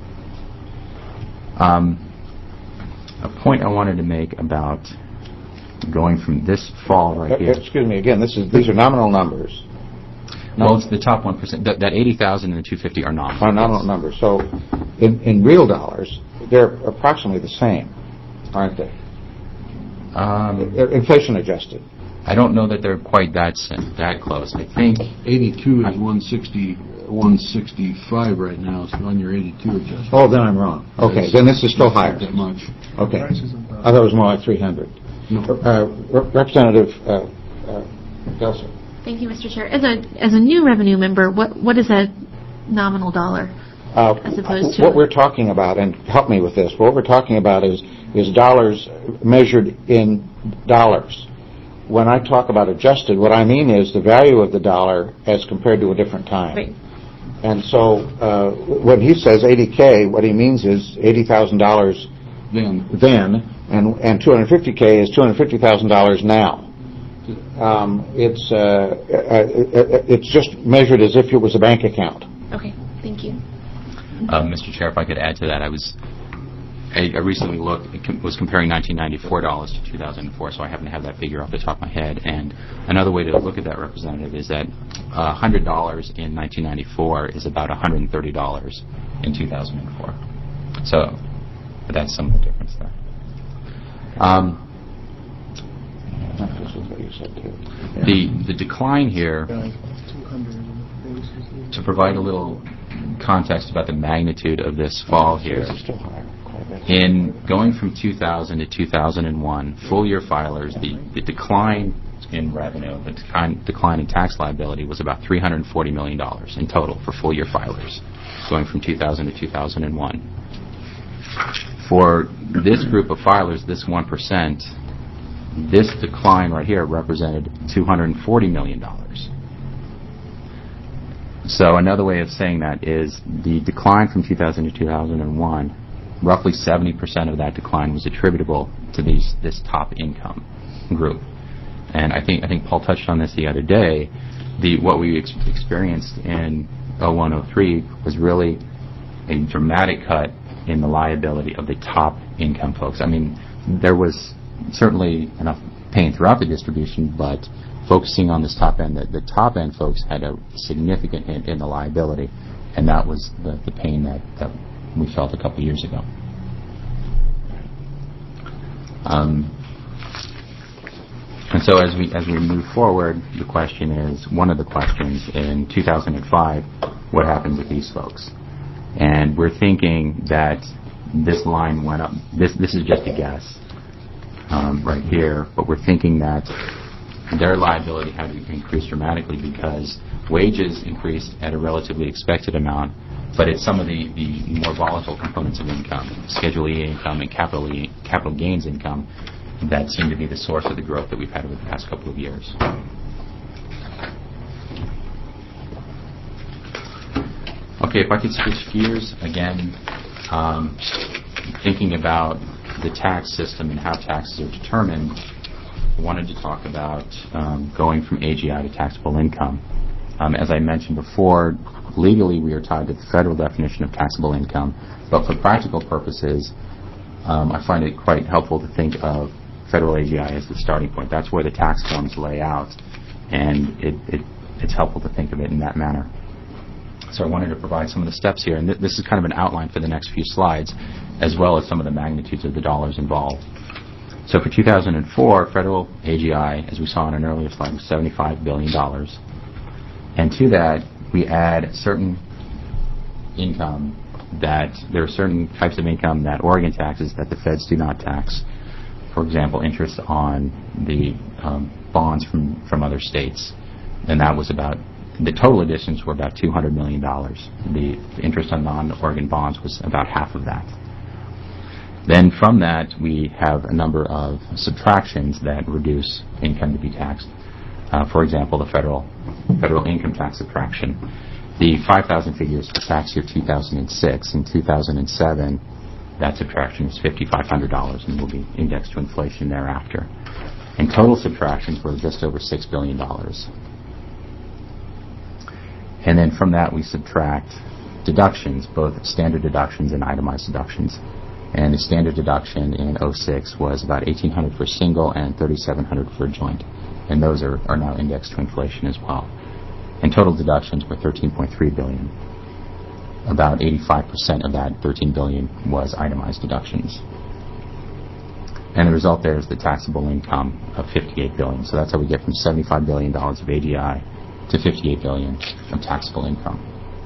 A point I wanted to make about going from this fall right here. Excuse me, again, these are nominal numbers. Well, it's the top 1%. That 80,000 and the 250 are nominal. Are nominal numbers. So in real dollars, they're approximately the same, aren't they? Inflation adjusted. I don't know that they're quite that close. I think 82 is 165 right now, so on your 82 adjustment. Oh, then I'm wrong. Okay, then this is still higher. Not that much. Okay. I thought it was more like 300. No. Representative Gelser. Thank you, Mr. Chair. As a new revenue member, what is a nominal dollar as opposed to? What we're talking about, and help me with this, what we're talking about is dollars measured in dollars. When I talk about adjusted, what I mean is the value of the dollar as compared to a different time. Right. And so when he says 80K, what he means is $80,000 then, and 250K is $250,000 now. It's just measured as if it was a bank account. Okay, thank you. Mr. Chair, if I could add to that, I recently was comparing 1994 dollars to 2004, so I happen to have that figure off the top of my head. And another way to look at that, Representative, is that $100 in 1994 is about $130 in 2004. So that's some of the difference there. The decline here, to provide a little context about the magnitude of this fall here, in going from 2000 to 2001, full-year filers, the decline in revenue, the decline in tax liability was about $340 million in total for full-year filers, going from 2000 to 2001. For this group of filers, this 1%, this decline right here represented $240 million. So another way of saying that is the decline from 2000 to 2001, roughly 70% of that decline was attributable to this top income group. And I think Paul touched on this the other day. What we experienced in 01-03 was really a dramatic cut in the liability of the top income folks. I mean, there was certainly enough pain throughout the distribution, but focusing on this top end, the top end folks had a significant hit in the liability, and that was the pain that we felt a couple years ago. And so as we move forward, one of the questions in 2005, what happened with these folks? And we're thinking that this line went up. This is just a guess right here, but we're thinking that their liability had to increase dramatically because wages increased at a relatively expected amount, but it's some of the more volatile components of income, Schedule E income and capital gains income, that seem to be the source of the growth that we've had over the past couple of years. Okay, if I could switch gears again, thinking about the tax system and how taxes are determined, I wanted to talk about going from AGI to taxable income. As I mentioned before, legally we are tied to the federal definition of taxable income, but for practical purposes, I find it quite helpful to think of federal AGI as the starting point. That's where the tax forms lay out, and it's helpful to think of it in that manner. So I wanted to provide some of the steps here, and this is kind of an outline for the next few slides, as well as some of the magnitudes of the dollars involved. So for 2004, federal AGI, as we saw in an earlier slide, was $75 billion. And to that, we add certain income that there are certain types of income that Oregon taxes that the feds do not tax. For example, interest on the bonds from other states. And that was about, the total additions were about $200 million. The interest on non-Oregon bonds was about half of that. Then from that, we have a number of subtractions that reduce income to be taxed. For example, the federal income tax subtraction. The 5,000 figures for tax year 2006. In 2007, that subtraction is $5,500 and will be indexed to inflation thereafter. And total subtractions were just over $6 billion. And then from that we subtract deductions, both standard deductions and itemized deductions. And the standard deduction in 06 was about $1,800 for single and $3,700 for a joint. And those are now indexed to inflation as well. And total deductions were $13.3 billion. About 85% of that $13 billion was itemized deductions. And the result there is the taxable income of $58 billion. So that's how we get from $75 billion of AGI to $58 billion of taxable income.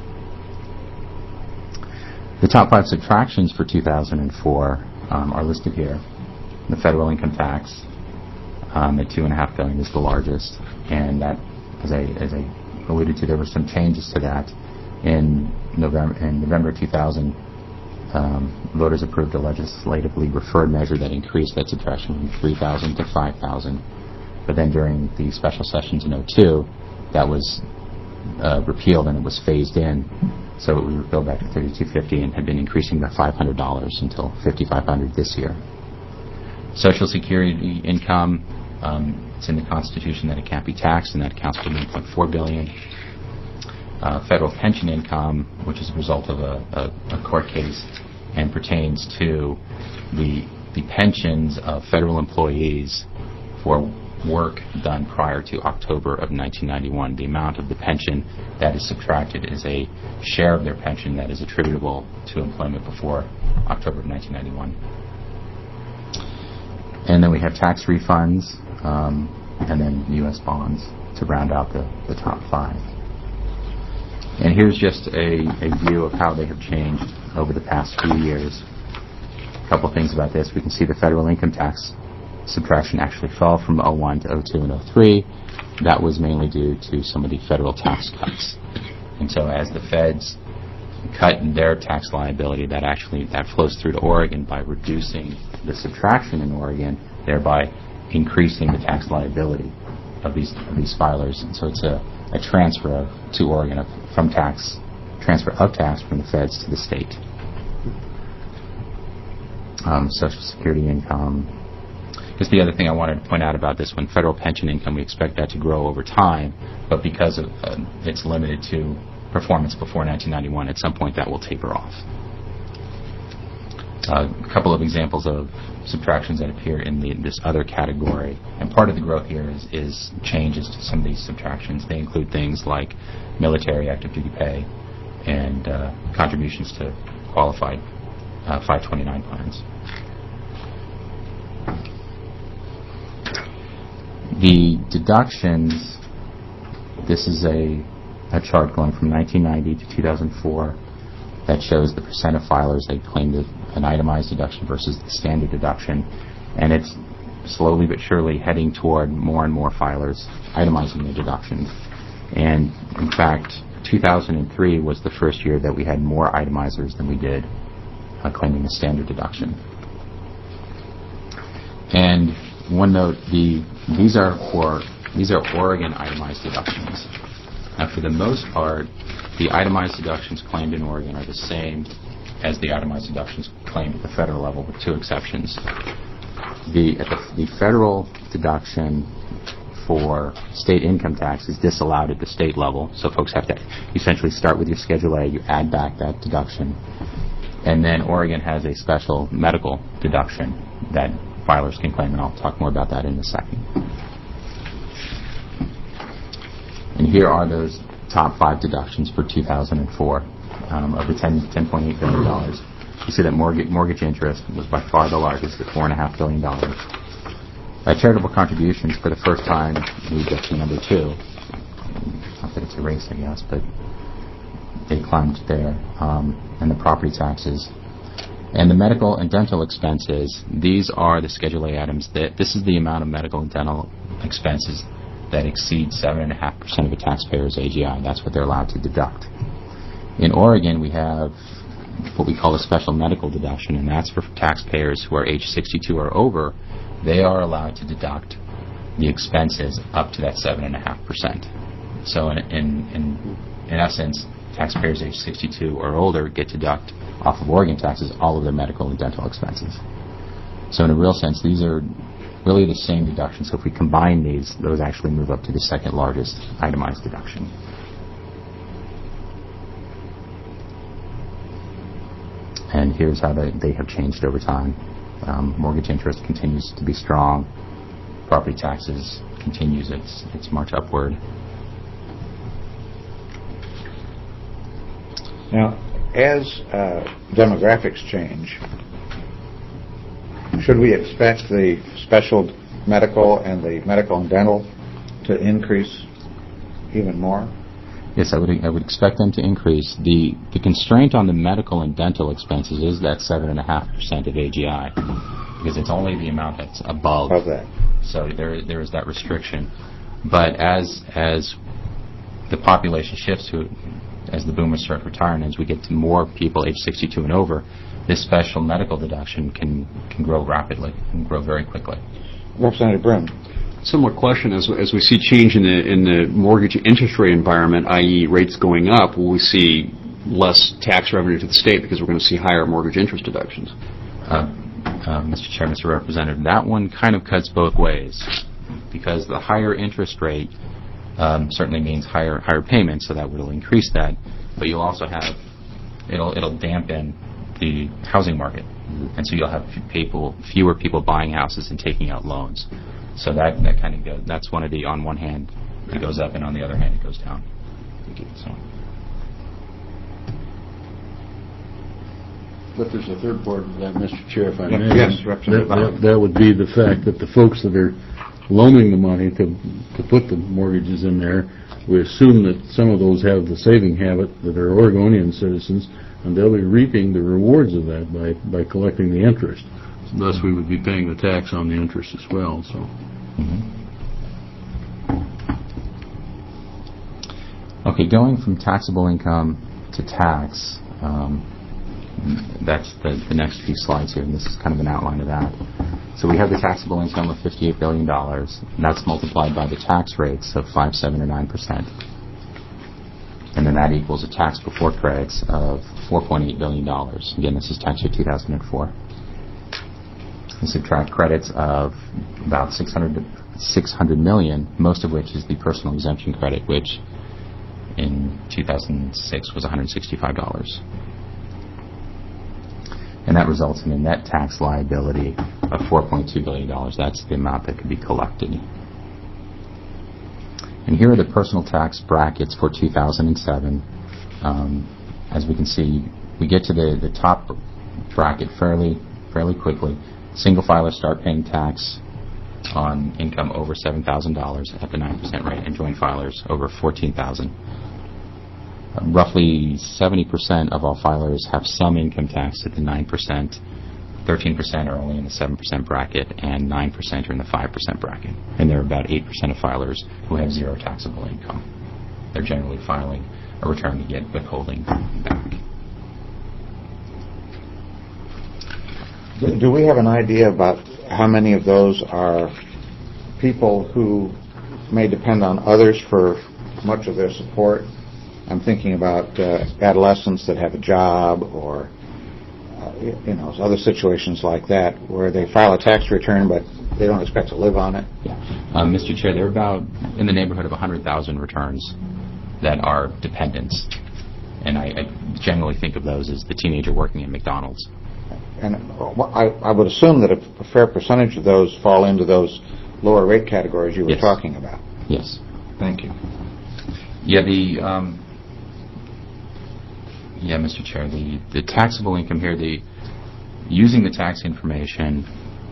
The top 5 subtractions for 2004 are listed here. The federal income tax at $2.5 billion is the largest, and that, as I alluded to, there were some changes to that in November 2000. Voters approved a legislatively referred measure that increased that subtraction from 3,000 to 5,000. But then during the special sessions in 2002, that was repealed and it was phased in. So we would go back to 3,250 and had been increasing by $500 until $5,500 this year. Social Security income, it's in the Constitution that it can't be taxed, and that accounts for $1.4 billion. Federal pension income, which is a result of a court case and pertains to the pensions of federal employees for work done prior to October of 1991. The amount of the pension that is subtracted is a share of their pension that is attributable to employment before October of 1991. And then we have tax refunds, and then U.S. bonds to round out the top 5. And here's just a view of how they have changed over the past few years. A couple things about this. We can see the federal income tax subtraction actually fell from 01 to 02 and 03. That was mainly due to some of the federal tax cuts. And so as the feds cut their tax liability, that flows through to Oregon by reducing the subtraction in Oregon, thereby increasing the tax liability of these filers. And so it's a transfer to Oregon transfer of tax from the feds to the state. Social Security income. Just the other thing I wanted to point out about this one, federal pension income, we expect that to grow over time, but because of it's limited to performance before 1991, at some point that will taper off. A couple of examples of subtractions that appear in this other category, and part of the growth here is changes to some of these subtractions. They include things like military active duty pay and contributions to qualified 529 plans. The deductions, this is a chart going from 1990 to 2004 that shows the percent of filers that claimed an itemized deduction versus the standard deduction, and it's slowly but surely heading toward more and more filers itemizing their deductions. And in fact, 2003 was the first year that we had more itemizers than we did claiming a standard deduction. And one note, these are Oregon itemized deductions. Now, for the most part, the itemized deductions claimed in Oregon are the same as the itemized deductions claimed at the federal level, with 2 exceptions. The federal deduction for state income tax is disallowed at the state level, so folks have to essentially start with your Schedule A, you add back that deduction, and then Oregon has a special medical deduction that filers can claim, and I'll talk more about that in a second. And here are those top 5 deductions for 2004 of the $10.8 billion. You see that mortgage interest was by far the largest at $4.5 billion. Charitable contributions for the first time moved up to number 2. Not that it's a race, I guess, but they climbed there. And the property taxes. And the medical and dental expenses, these are the Schedule A items. This is the amount of medical and dental expenses that exceed 7.5% of a taxpayer's AGI. That's what they're allowed to deduct. In Oregon, we have what we call a special medical deduction, and that's for taxpayers who are age 62 or over. They are allowed to deduct the expenses up to that 7.5%. So in essence, taxpayers age 62 or older get to deduct off of Oregon taxes all of their medical and dental expenses. So in a real sense, these are really the same deductions. So if we combine these, those actually move up to the second largest itemized deduction. And here's how they have changed over time. Mortgage interest continues to be strong. Property taxes continues its march upward. Now, as demographics change, should we expect the special medical and the medical and dental to increase even more? Yes, I would expect them to increase. The constraint on the medical and dental expenses is that 7.5% of AGI, because it's only the amount that's above that. So there is that restriction. But as the population shifts as the boomers start retiring, as we get to more people age 62 and over, this special medical deduction can grow rapidly and grow very quickly. Representative Brim. Similar question. As we see change in the mortgage interest rate environment, i.e. rates going up, will we see less tax revenue to the state because we're going to see higher mortgage interest deductions? Mr. Chair, Mr. Representative, that one kind of cuts both ways, because the higher interest rate certainly means higher payments, so that will increase that. But you'll also have it'll dampen the housing market, and so you'll have fewer people buying houses and taking out loans. So that kind of goes. That's one of the, on one hand it goes up, and on the other hand it goes down. So. But there's a third part of that, Mr. Chair, if I may. Yes, Representative. That would be the fact that the folks that are loaning the money to put the mortgages in there, we assume that some of those have the saving habit that are Oregonian citizens, and they'll be reaping the rewards of that by collecting the interest. Thus, we would be paying the tax on the interest as well. So. Okay, going from taxable income to tax. That's the next few slides here, and this is kind of an outline of that. So we have the taxable income of $58 billion, and that's multiplied by the tax rates of 5%, 7%, or 9%. And then that equals a tax before credits of $4.8 billion. Again, this is tax year 2004. We subtract credits of about $600 million, most of which is the personal exemption credit, which in 2006 was $165. And that results in a net tax liability of $4.2 billion. That's the amount that could be collected. And here are the personal tax brackets for 2007. As we can see, we get to the top bracket fairly quickly. Single filers start paying tax on income over $7,000 at the 9% rate, and joint filers over $14,000. Roughly 70% of all filers have some income tax at the 9%, 13% are only in the 7% bracket, and 9% are in the 5% bracket. And there are about 8% of filers who have zero taxable income. They're generally filing a return to get withholding back. Do we have an idea about how many of those are people who may depend on others for much of their support? I'm thinking about adolescents that have a job, or other situations like that where they file a tax return but they don't expect to live on it. Yeah. Mr. Chair, there are about in the neighborhood of 100,000 returns that are dependents, and I generally think of those as the teenager working at McDonald's. And I would assume that a fair percentage of those fall into those lower rate categories you were talking about. Yes. Thank you. Yeah, Mr. Chair, the taxable income here, using the tax information,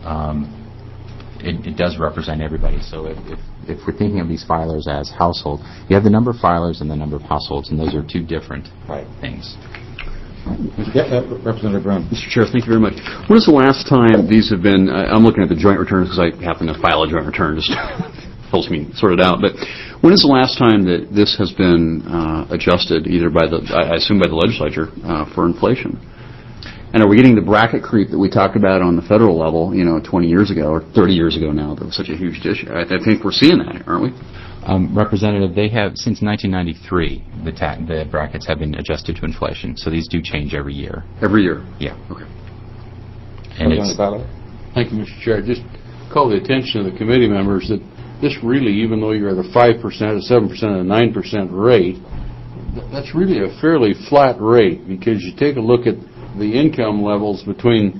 it does represent everybody. So if we're thinking of these filers as household, you have the number of filers and the number of households, and those are two different things. Representative Brown. Mr. Chair, thank you very much. When is the last time these have been, I'm looking at the joint returns because I happen to file a joint return, just helps me sort it out, but when is the last time that this has been adjusted, either by I assume by the legislature, for inflation? And are we getting the bracket creep that we talked about on the federal level, 20 years ago or 30 years ago now, that was such a huge issue? I think we're seeing that, aren't we? Representative, they have, since 1993, the brackets have been adjusted to inflation, so these do change every year. Every year? Yeah. Okay. And Thank you, Mr. Chair. Just call the attention of the committee members that this really, even though you're at a 5%, a 7%, and a 9% rate, that's really a fairly flat rate, because you take a look at the income levels between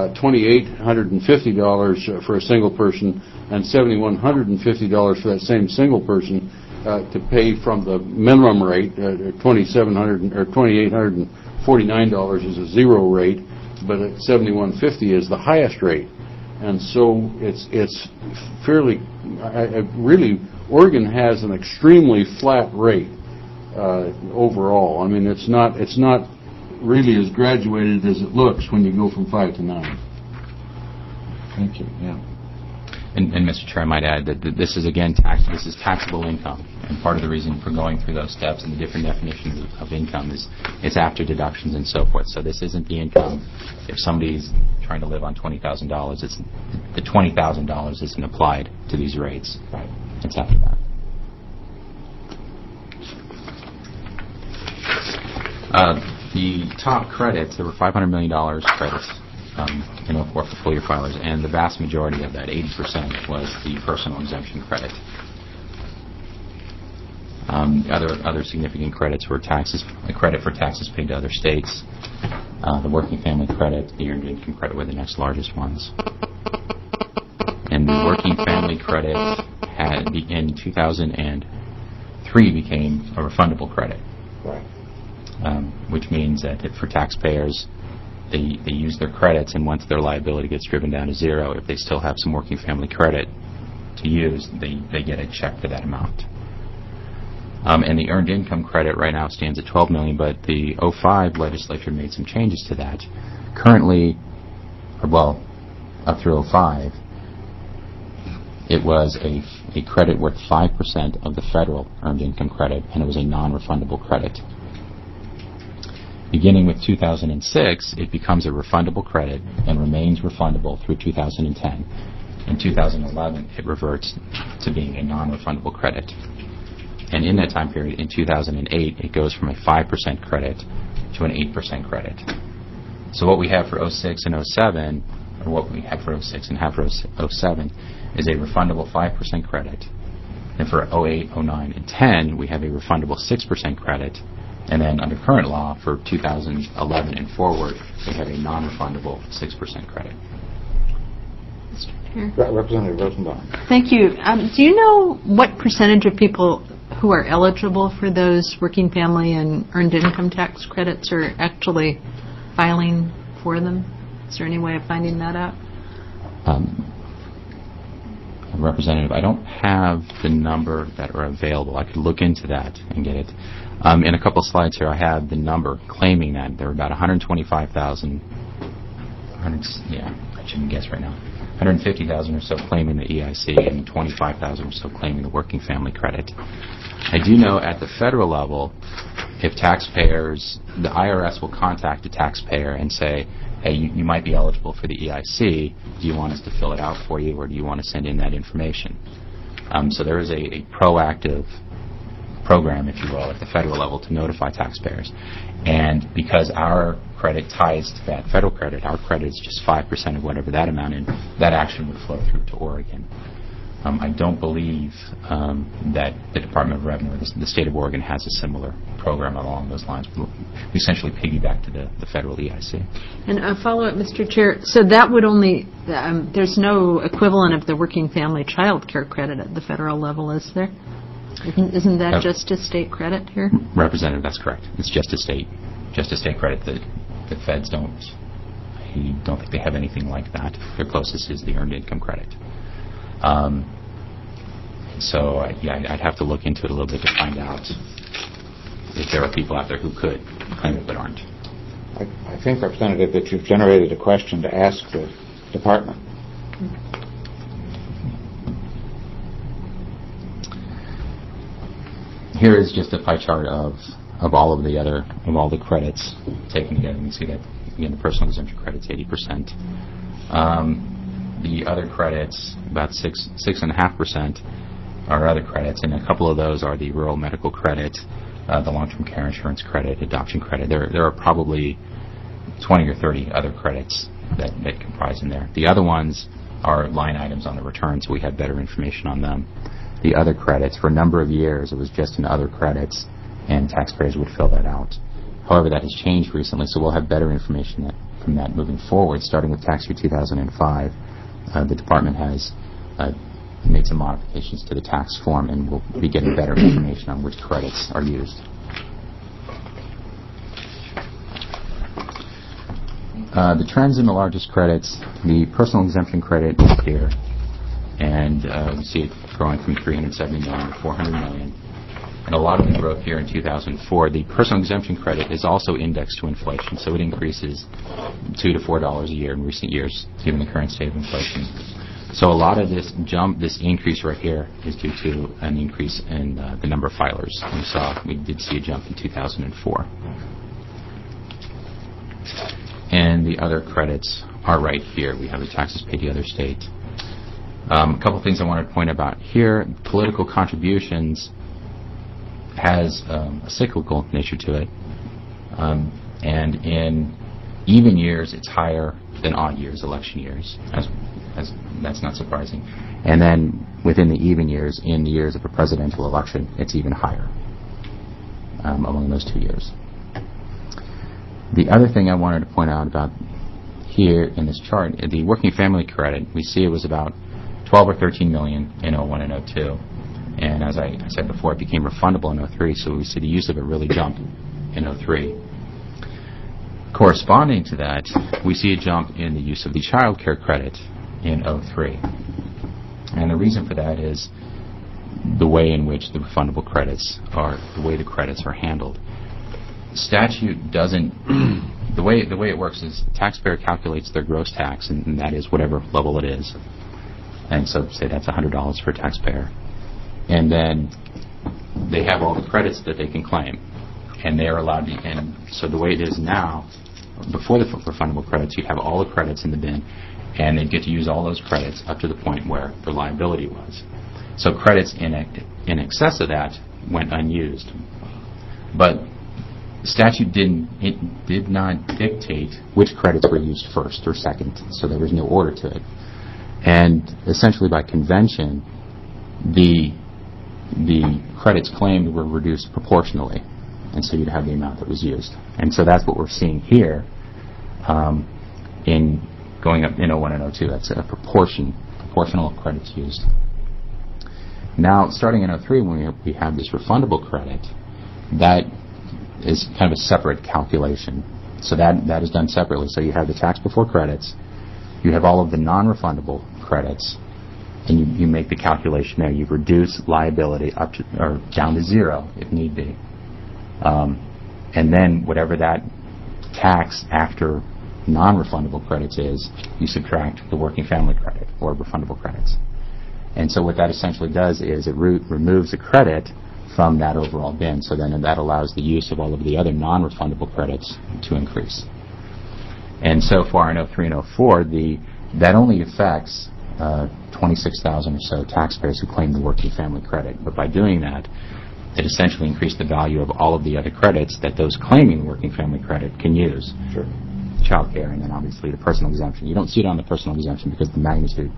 $2,850 for a single person and $7,150 for that same single person to pay from the minimum rate. $2,700 or $2,849 is a zero rate, but at $7,150 is the highest rate. And so it's fairly, really, Oregon has an extremely flat rate overall. I mean, it's not really as graduated as it looks when you go from 5 to 9. Thank you. Yeah. And Mr. Chair, I might add that this is again this is taxable income, and part of the reason for going through those steps and the different definitions of income is it's after deductions and so forth. So this isn't the income. If somebody's trying to live on $20,000, it's the $20,000 isn't applied to these rates. Right. It's after that. The top credits, there were $500 million credits in 04 for full year filers, and the vast majority of that, 80%, was the personal exemption credit. Other significant credits were taxes, a credit for taxes paid to other states, the working family credit, the earned income credit were the next largest ones. And the working family credit in 2003 became a refundable credit. Right. Which means that for taxpayers, they use their credits, and once their liability gets driven down to zero, if they still have some working family credit to use, they get a check for that amount. And the earned income credit right now stands at $12 million, but the 05 legislature made some changes to that. Currently, up through 05, it was a credit worth 5% of the federal earned income credit, and it was a non-refundable credit. Beginning with 2006, it becomes a refundable credit and remains refundable through 2010. In 2011, it reverts to being a non-refundable credit. And in that time period, in 2008, it goes from a 5% credit to an 8% credit. So what we have for 06 and 07, or what we had for 06 and have for 07, is a refundable 5% credit. And for 08, 09, and 10, we have a refundable 6% credit. And then under current law, for 2011 and forward, we have a non-refundable 6% credit. Representative Rosenbaum. Thank you. Do you know what percentage of people who are eligible for those working family and earned income tax credits are actually filing for them? Is there any way of finding that out? Representative, I don't have the number that are available. I could look into that and get it. In a couple slides here, I have the number claiming that there are about 125,000. I shouldn't guess right now. 150,000 or so claiming the EIC and 25,000 or so claiming the working family credit. I do know at the federal level, if taxpayers, the IRS will contact a taxpayer and say, hey, you might be eligible for the EIC. Do you want us to fill it out for you, or do you want to send in that information? So there is a proactive program, if you will, at the federal level to notify taxpayers. And because our credit ties to that federal credit, our credit is just 5% of whatever that amount is, that action would flow through to Oregon. I don't believe that the Department of Revenue or the state of Oregon has a similar program along those lines. We essentially piggyback to the federal EIC. And a follow-up, Mr. Chair. So that would only, there's no equivalent of the working family child care credit at the federal level, is there? Isn't that just a state credit here? Representative, that's correct. It's just a state credit. The feds don't think they have anything like that. Their closest is the earned income credit. I'd have to look into it a little bit to find out if there are people out there who could claim it but aren't. I think, Representative, that you've generated a question to ask the department. Here is just a pie chart of all of the credits taken together. You can see that again, the personal exemption credit's 80%. The other credits, about 6.5%, are other credits, and a couple of those are the rural medical credit, the long-term care insurance credit, adoption credit. There are probably 20 or 30 other credits that comprise in there. The other ones are line items on the return, so we have better information on them. The other credits, for a number of years, it was just in other credits, and taxpayers would fill that out. However, that has changed recently, so we'll have better information from that moving forward. Starting with tax year 2005, the department has made some modifications to the tax form, and we'll be getting better information on which credits are used. The trends in the largest credits, the personal exemption credit is here, and you see it growing from 370 million to 400 million. And a lot of the growth here in 2004, the personal exemption credit is also indexed to inflation, so it increases $2 to $4 a year in recent years, given the current state of inflation. So a lot of this increase right here is due to an increase in the number of filers. We did see a jump in 2004. And the other credits are right here. We have the taxes paid to other states. A couple things I want to point about here. Political contributions has a cyclical nature to it. And in even years, it's higher than odd years, election years. That's not surprising. And then within the even years, in the years of a presidential election, it's even higher among those 2 years. The other thing I wanted to point out about here in this chart, the working family credit, we see it was about 12 or 13 million in 01 and 02. And as I said before, it became refundable in 03, so we see the use of it really jump in 03. Corresponding to that, we see a jump in the use of the child care credit in 03. And the reason for that is the way in which the refundable credits the way the credits are handled. Statute doesn't, the way it works is the taxpayer calculates their gross tax, and that is whatever level it is. And so say that's $100 for a taxpayer. And then they have all the credits that they can claim, and they're allowed to. And so the way it is now, before the refundable credits, you have all the credits in the bin, and they get to use all those credits up to the point where their liability was. So credits in excess of that went unused, but statute did not dictate which credits were used first or second. So there was no order to it, and essentially by convention, the credits claimed were reduced proportionally, and so you'd have the amount that was used. And so that's what we're seeing here in going up in 01 and 02. That's a proportional credits used. Now, starting in 03, when we have this refundable credit, that is kind of a separate calculation. So that is done separately. So you have the tax before credits, you have all of the non-refundable credits, and you make the calculation there. You reduce liability up to, or down to zero if need be. And then whatever that tax after non-refundable credits is, you subtract the working family credit or refundable credits. And so what that essentially does is it removes a credit from that overall bin. So then that allows the use of all of the other non-refundable credits to increase. And so far in 03 and 04, that only affects 26,000 or so taxpayers who claim the working family credit. But by doing that, it essentially increased the value of all of the other credits that those claiming the working family credit can use. Sure. Child care, and then obviously the personal exemption. You don't see it on the personal exemption because of the magnitude.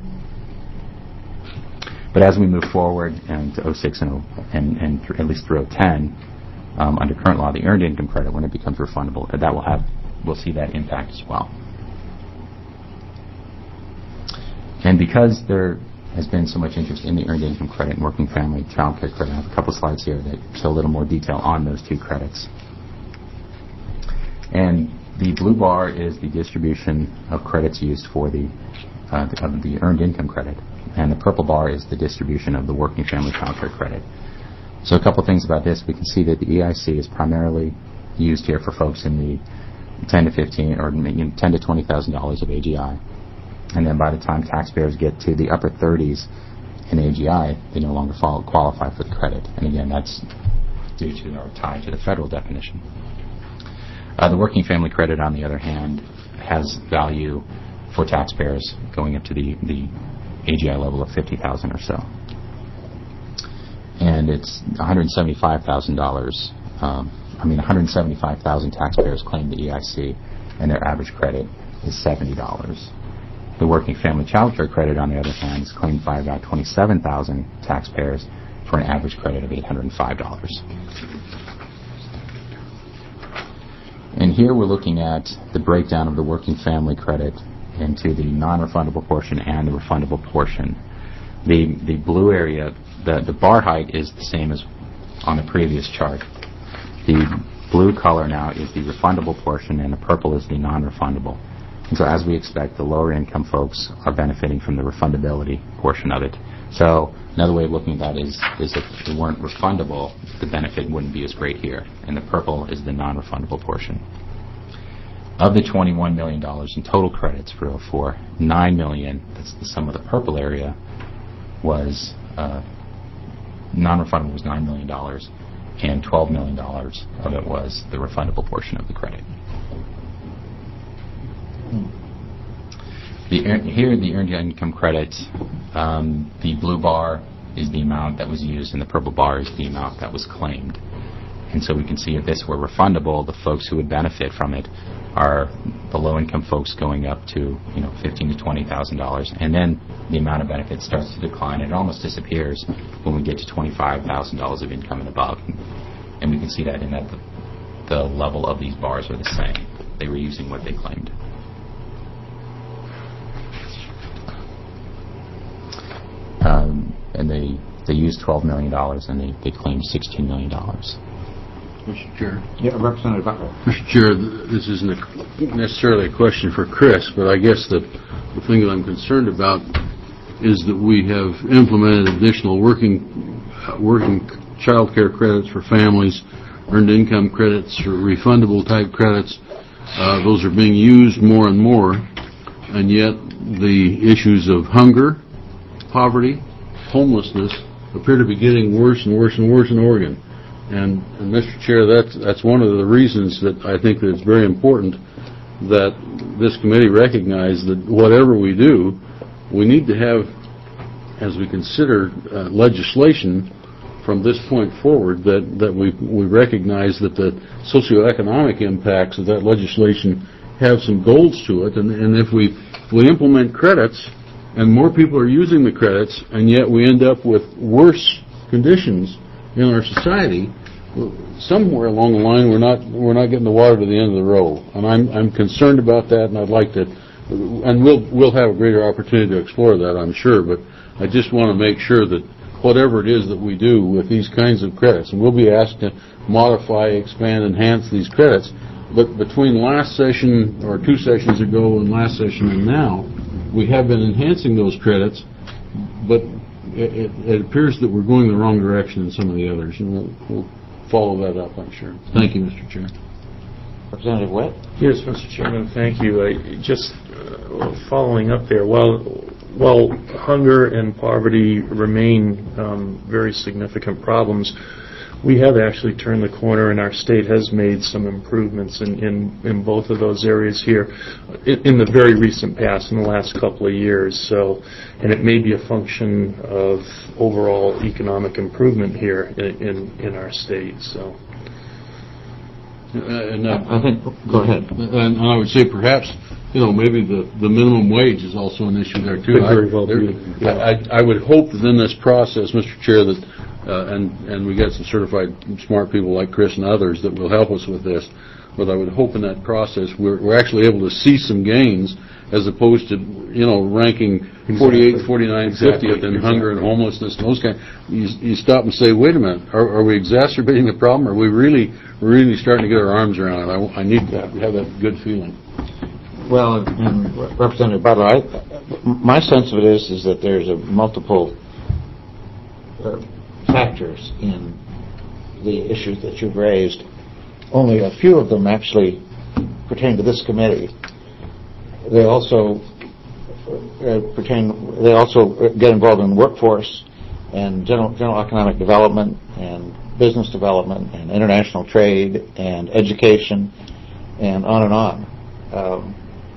But as we move forward into 06 and at least through 010, under current law, the earned income credit, when it becomes refundable, we'll see that impact as well. And because there has been so much interest in the earned income credit and working family child care credit, I have a couple slides here that show a little more detail on those two credits. And the blue bar is the distribution of credits used for the earned income credit, and the purple bar is the distribution of the working family child care credit. So a couple things about this. We can see that the EIC is primarily used here for folks in the $10 to $15 or $10 to $20,000 of AGI. And then by the time taxpayers get to the upper 30s in AGI, they no longer qualify for the credit. And again, that's due to or tied to the federal definition. The working family credit, on the other hand, has value for taxpayers going up to the AGI level of $50,000 or so. And it's $175,000. 175,000 taxpayers claim the EIC, and their average credit is $70. The working family child care credit, on the other hand, is claimed by about 27,000 taxpayers for an average credit of $805. And here we're looking at the breakdown of the working family credit into the non-refundable portion and the refundable portion. The blue area, the bar height is the same as on the previous chart. The blue color now is the refundable portion, and the purple is the non-refundable. And so as we expect, the lower income folks are benefiting from the refundability portion of it. So another way of looking at that is if it weren't refundable, the benefit wouldn't be as great here. And the purple is the non-refundable portion. Of the $21 million in total credits for 04, $9 million, that's the sum of the purple area, was non-refundable was $9 million, and $12 million of it was the refundable portion of the credit. Here, the earned income credit, the blue bar is the amount that was used, and the purple bar is the amount that was claimed. And so we can see if this were refundable, the folks who would benefit from it are the low-income folks going up to $15,000 to $20,000, and then the amount of benefit starts to decline. It almost disappears when we get to $25,000 of income and above, and we can see that in that the level of these bars are the same. They were using what they claimed. And they used $12 million, and they claimed $16 million. Mr. Chair. Yeah, Representative Butler. Mr. Chair, this isn't necessarily a question for Chris, but I guess the thing that I'm concerned about is that we have implemented additional working child care credits for families, earned income credits, or refundable type credits. Those are being used more and more, and yet the issues of hunger, poverty, homelessness appear to be getting worse and worse and worse in Oregon. And Mr. Chair, that's one of the reasons that I think that it's very important that this committee recognize that whatever we do, we need to have, as we consider legislation from this point forward, that we recognize that the socioeconomic impacts of that legislation have some goals to it, and if we implement credits and more people are using the credits, and yet we end up with worse conditions in our society, somewhere along the line we're not getting the water to the end of the row, and I'm concerned about that, and I'd like to, and we'll have a greater opportunity to explore that, I'm sure, but I just want to make sure that whatever it is that we do with these kinds of credits, and we'll be asked to modify, expand, enhance these credits, but between last session or 2 sessions ago and last session and now, we have been enhancing those credits, but it appears that we're going the wrong direction in some of the others, and we'll follow that up, I'm sure. Thank you, Mr. Chair. Representative Witt? Yes, Mr. Chairman, thank you. Just following up there, while hunger and poverty remain very significant problems, we have actually turned the corner, and our state has made some improvements in both of those areas here in the very recent past, in the last couple of years. So, and it may be a function of overall economic improvement here in our state. So, I think. Go ahead. And I would say perhaps maybe the minimum wage is also an issue there too. Could very well be. I would hope that in this process, Mr. Chair, that and we got some certified smart people like Chris and others that will help us with this. But I would hope in that process we're actually able to see some gains as opposed to ranking 48th, 49th, 50th in hunger and homelessness and those kind. You stop and say, wait a minute, are we exacerbating the problem? Are we really starting to get our arms around it? I need to have that good feeling. Well, and Representative Butler, my sense of it is that there's a multiple factors in the issues that you've raised. Only a few of them actually pertain to this committee. They also get involved in workforce and general economic development and business development and international trade and education and on and on.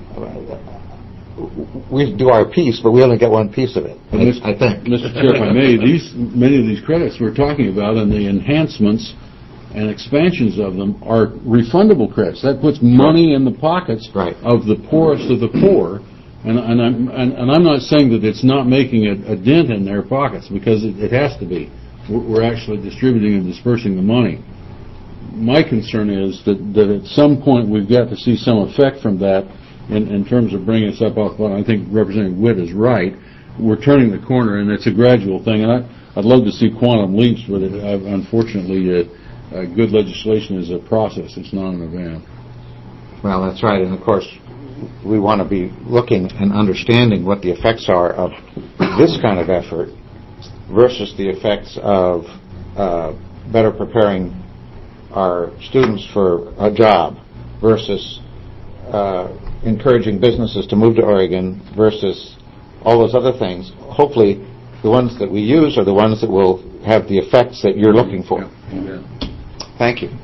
We do our piece, but we only get one piece of it, I think. Mr. Chair, if I may, many of these credits we're talking about and the enhancements and expansions of them are refundable credits. That puts money in the pockets of the poorest of the poor, and I'm not saying that it's not making a dent in their pockets, because it has to be. We're actually distributing and dispersing the money. my concern is that at some point we've got to see some effect from that in terms of bringing us up off. Well, I think Representative Witt is right. We're turning the corner, and it's a gradual thing. And I'd love to see quantum leaps with it. Unfortunately, good legislation is a process. It's not an event. Well, that's right. And, of course, we want to be looking and understanding what the effects are of this kind of effort versus the effects of better preparing our students for a job versus encouraging businesses to move to Oregon versus all those other things. Hopefully, the ones that we use are the ones that will have the effects that you're looking for. Yeah. Thank you.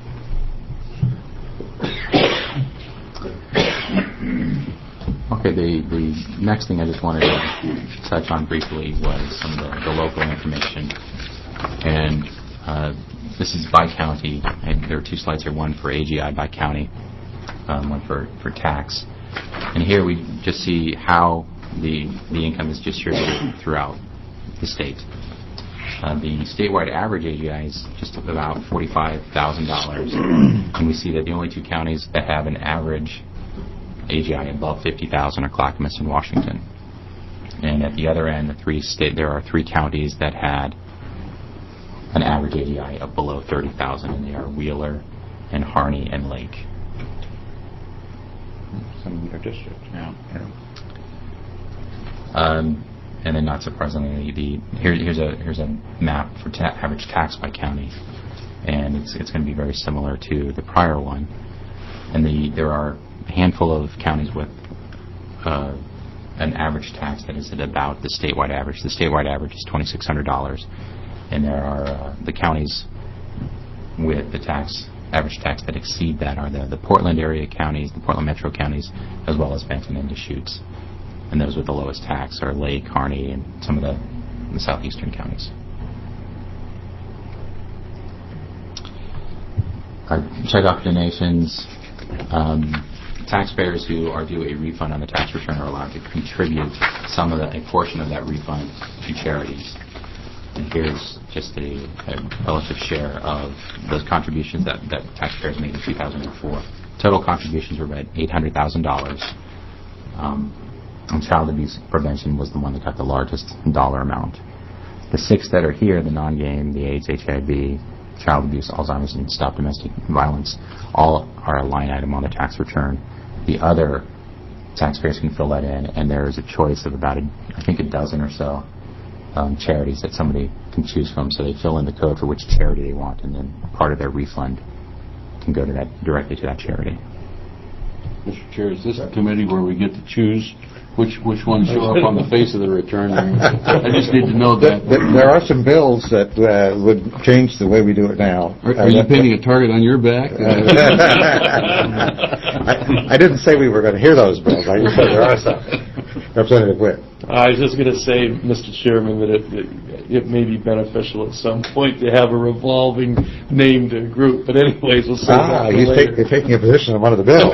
Okay, the next thing I just wanted to touch on briefly was some of the local information. And this is by county. And there are two slides here, one for AGI by county, one for tax. And here we just see how the income is distributed throughout the state. The statewide average AGI is just about $45,000. And we see that the only two counties that have an average AGI above 50,000 are Clackamas and Washington. And at the other end, there are three counties that had an average AGI of below 30,000, and they are Wheeler and Harney and Lake. Some of your districts now. And then, not surprisingly, here's a map for average tax by county, and it's going to be very similar to the prior one. And there are a handful of counties with an average tax that is at about the statewide average. The statewide average is $2,600, and there are the counties with the average tax that exceed that are the Portland area counties, the Portland metro counties, as well as Benton and Deschutes. And those with the lowest tax are Lake, Harney, and some of the southeastern counties. Check-off donations. Taxpayers who are due a refund on the tax return are allowed to contribute a portion of that refund to charities. And here's just a relative share of those contributions that taxpayers made in 2004. Total contributions were about $800,000. And child abuse prevention was the one that got the largest dollar amount. The six that are here, the non-game, the AIDS, HIV, child abuse, Alzheimer's, and Stop Domestic Violence, all are a line item on the tax return. The other taxpayers can fill that in, and there is a choice of about, I think, a dozen or so charities that somebody can choose from. So they fill in the code for which charity they want, and then part of their refund can go to directly to that charity. Mr. Chair, is this a committee where we get to choose which ones show up on the face of the return? I just need to know that. There are some bills that would change the way we do it now. Are you painting a target on your back? I didn't say we were going to hear those bills. I just said there are some. Representative Witt. I was just going to say, Mr. Chairman, that it may be beneficial at some point to have a revolving named group. But anyways, we'll see. You're taking a position on one of the bills.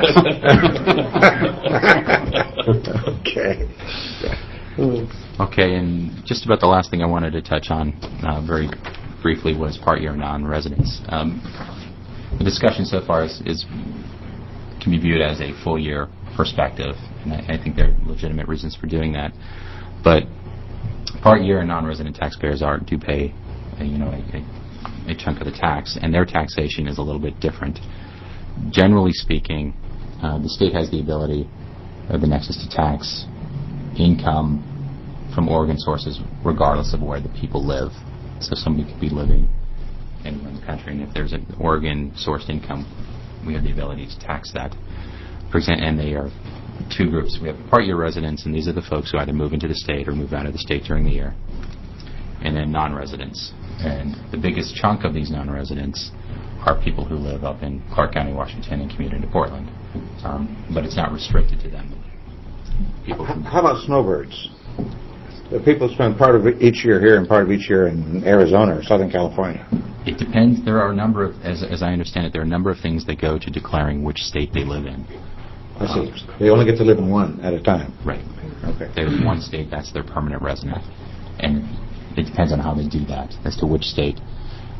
Okay. Okay, and just about the last thing I wanted to touch on very briefly was part-year non-residents. The discussion so far can be viewed as a full-year perspective, and I think there are legitimate reasons for doing that. But part-year and non-resident taxpayers do pay a chunk of the tax, and their taxation is a little bit different. Generally speaking, the state has the ability, or the nexus to tax income from Oregon sources regardless of where the people live. So somebody could be living anywhere in the country, and if there's an Oregon-sourced income, we have the ability to tax that. For example, and they are two groups. We have part-year residents, and these are the folks who either move into the state or move out of the state during the year. And then non-residents. And the biggest chunk of these non-residents are people who live up in Clark County, Washington, and commute into Portland. But it's not restricted to them. How about snowbirds? The people spend part of each year here and part of each year in Arizona or Southern California. It depends. There are a number of, as I understand it, there are a number of things that go to declaring which state they live in. I see. They only get to live in one at a time. Right. Okay. There's one state, that's their permanent resident. And it depends on how they do that, as to which state.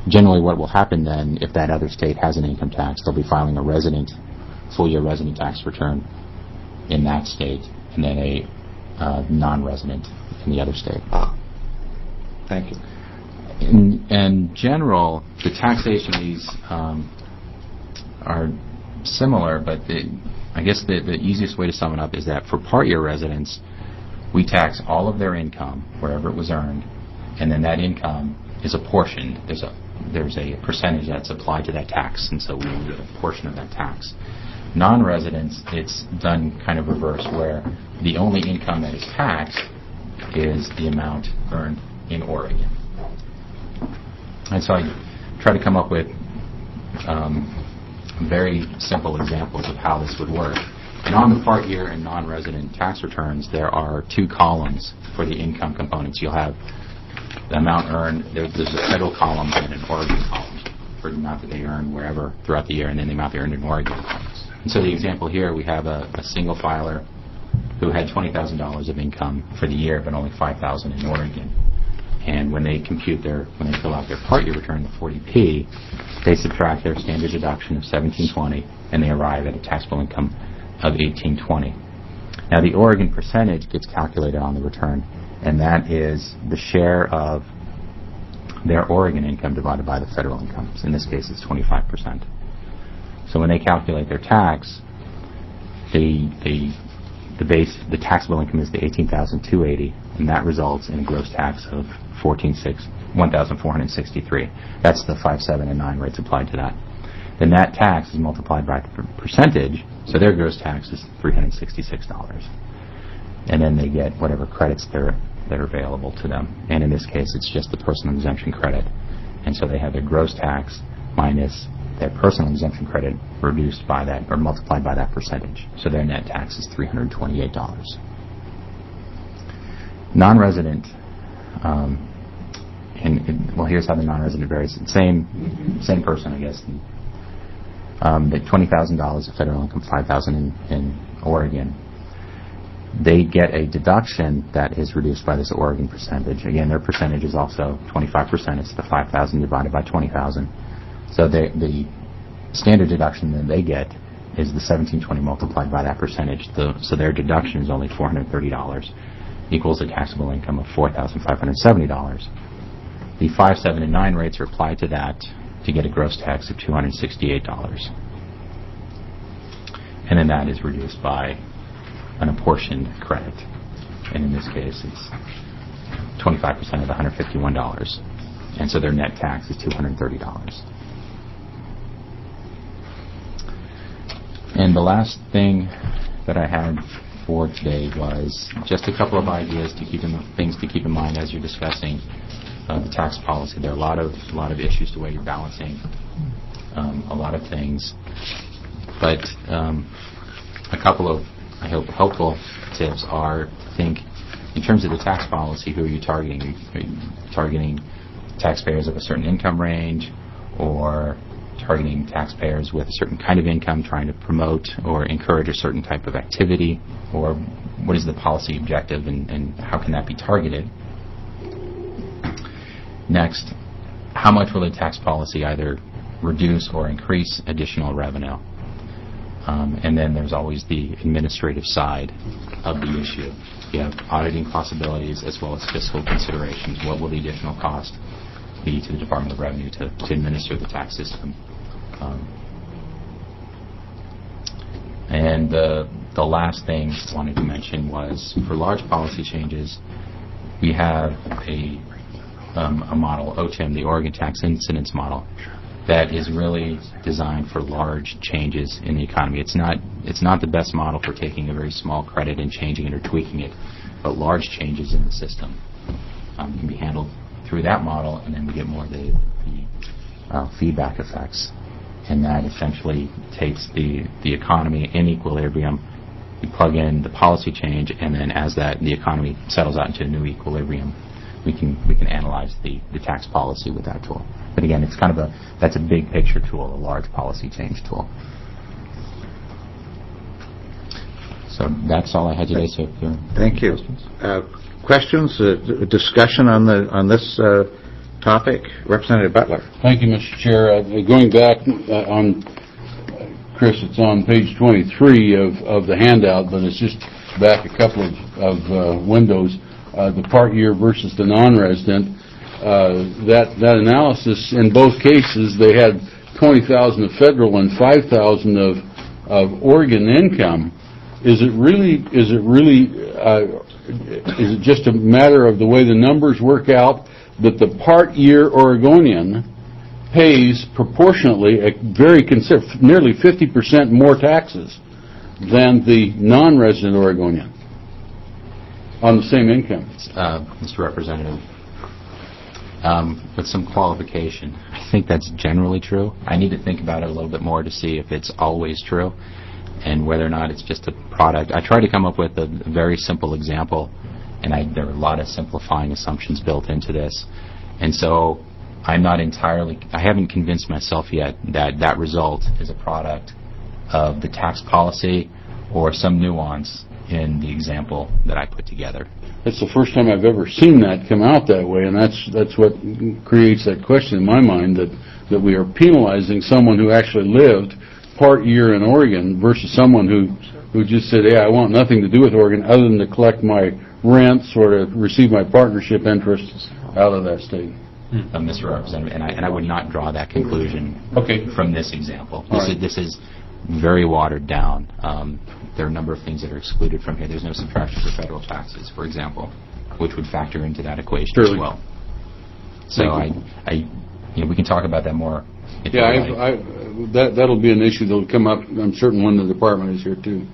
generally what will happen then, if that other state has an income tax, they'll be filing a full-year resident tax return in that state, and then a non-resident in the other state. Thank you. In general, the taxation of these are similar, but I guess the easiest way to sum it up is that for part-year residents, we tax all of their income wherever it was earned, and then that income is apportioned. There's a percentage that's applied to that tax, and so we get a portion of that tax. Non-residents, it's done kind of reverse, where the only income that is taxed is the amount earned in Oregon. And so I try to come up with very simple examples of how this would work. And on the part-year and non-resident tax returns, there are two columns for the income components. You'll have the amount earned. There's a federal column and an Oregon column for the amount that they earn wherever throughout the year, and then the amount they earned in Oregon. And so the example here, we have a single filer who had $20,000 of income for the year, but only $5,000 in Oregon. And when they fill out their part-year return, the 40P, they subtract their standard deduction of $1,720, and they arrive at a taxable income of $1,820. Now, the Oregon percentage gets calculated on the return, and that is the share of their Oregon income divided by the federal income. So in this case, it's 25%. So when they calculate their tax, the taxable income is the $18,280, and that results in a gross tax of $1,463. That's the 5, 7, and 9 rates applied to that. Then that tax is multiplied by the percentage, so their gross tax is $366. And then they get whatever credits that are available to them. And in this case, it's just the personal exemption credit. And so they have their gross tax minus their personal exemption credit reduced by that, or multiplied by that percentage. So their net tax is $328. Non-resident, here's how the non-resident varies. Same person, I guess. The $20,000 of federal income, $5,000 in Oregon. They get a deduction that is reduced by this Oregon percentage. Again, their percentage is also 25%. It's the $5,000 divided by $20,000. So the standard deduction that they get is the $1,720 multiplied by that percentage. So their deduction is only $430, equals a taxable income of $4,570. The 5, 7, and 9 rates are applied to that to get a gross tax of $268. And then that is reduced by an apportioned credit. And in this case, it's 25% of the $151. And so their net tax is $230. And the last thing that I had for today was just a couple of ideas things to keep in mind as you're discussing the tax policy. There are a lot of issues to where you're balancing a lot of things, but a couple of, I hope, helpful tips are to think in terms of the tax policy. Who are you targeting? Are you targeting taxpayers of a certain income range, or targeting taxpayers with a certain kind of income, trying to promote or encourage a certain type of activity, or what is the policy objective and how can that be targeted? Next, how much will the tax policy either reduce or increase additional revenue? And then there's always the administrative side of the issue. You have auditing possibilities as well as fiscal considerations. What will the additional cost be to the Department of Revenue to administer the tax system? And the last thing I wanted to mention was, for large policy changes, we have a model, OTIM, the Oregon Tax Incidence Model, that is really designed for large changes in the economy. It's not the best model for taking a very small credit and changing it or tweaking it, but large changes in the system can be handled through that model, and then we get more of the feedback effects. And that essentially takes the economy in equilibrium. We plug in the policy change, and then as the economy settles out into a new equilibrium, we can analyze the tax policy with that tool. But again, it's that's a big picture tool, a large policy change tool. So that's all I had today. So thank you. Questions, discussion on this topic, Representative Butler. Thank you, Mr. Chair. Going back on, Chris, it's on page 23 of the handout, but it's just back a couple of windows. The part year versus the non-resident. That analysis, in both cases, they had 20,000 of federal and 5,000 of Oregon income. Is it just a matter of the way the numbers work out that the part year Oregonian pays proportionately nearly 50% more taxes than the non-resident Oregonian on the same income? Mr. Representative, with some qualification, I think that's generally true. I need to think about it a little bit more to see if it's always true and whether or not it's just a product. I tried to come up with a very simple example, and there are a lot of simplifying assumptions built into this. And so I haven't convinced myself yet that that result is a product of the tax policy or some nuance in the example that I put together. That's the first time I've ever seen that come out that way, and that's what creates that question in my mind, that we are penalizing someone who actually lived part year in Oregon versus someone who just said, I want nothing to do with Oregon other than to collect my rents or to receive my partnership interests out of that state. Mr. Representative, and I would not draw that conclusion from this example. This is very watered down. There are a number of things that are excluded from here. There's no subtraction for federal taxes, for example, which would factor into that equation as well. So we can talk about that more. That'll be an issue that'll come up, I'm certain, when the department is here too.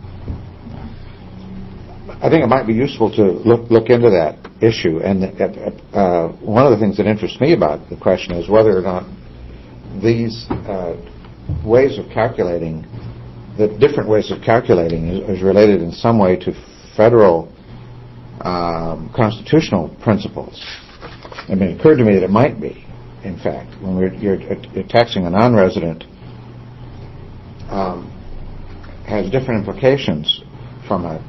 I think it might be useful to look into that issue. And one of the things that interests me about the question is whether or not these ways of calculating, the different ways of calculating is related in some way to federal constitutional principles. I mean, it occurred to me that it might be, in fact, when you're taxing a non-resident, has different implications from a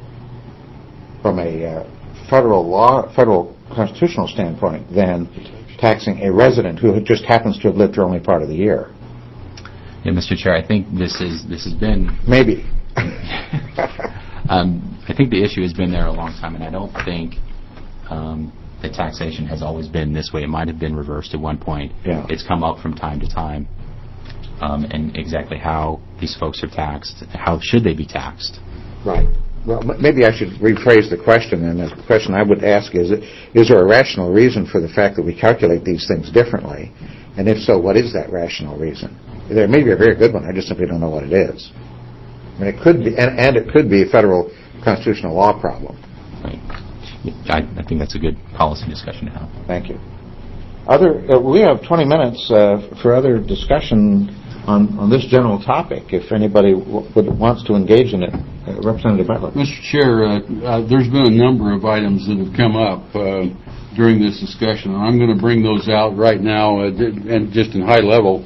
federal constitutional standpoint than taxing a resident who just happens to have lived here only part of the year. Yeah, Mr. Chair, I think this has been... Maybe. I think the issue has been there a long time, and I don't think that taxation has always been this way. It might have been reversed at one point. Yeah. It's come up from time to time. And exactly how these folks are taxed, how should they be taxed? Right. Well, maybe I should rephrase the question, and the question I would ask is there a rational reason for the fact that we calculate these things differently? And if so, what is that rational reason? There may be a very good one, I just simply don't know what it is. I mean, it could be, and it could be a federal constitutional law problem. Right. I think that's a good policy discussion to have. Thank you. We have 20 minutes for other discussion on this general topic, if anybody wants to engage in it. Representative Butler. Mr. Chair, there's been a number of items that have come up during this discussion, and I'm going to bring those out right now and just in high level.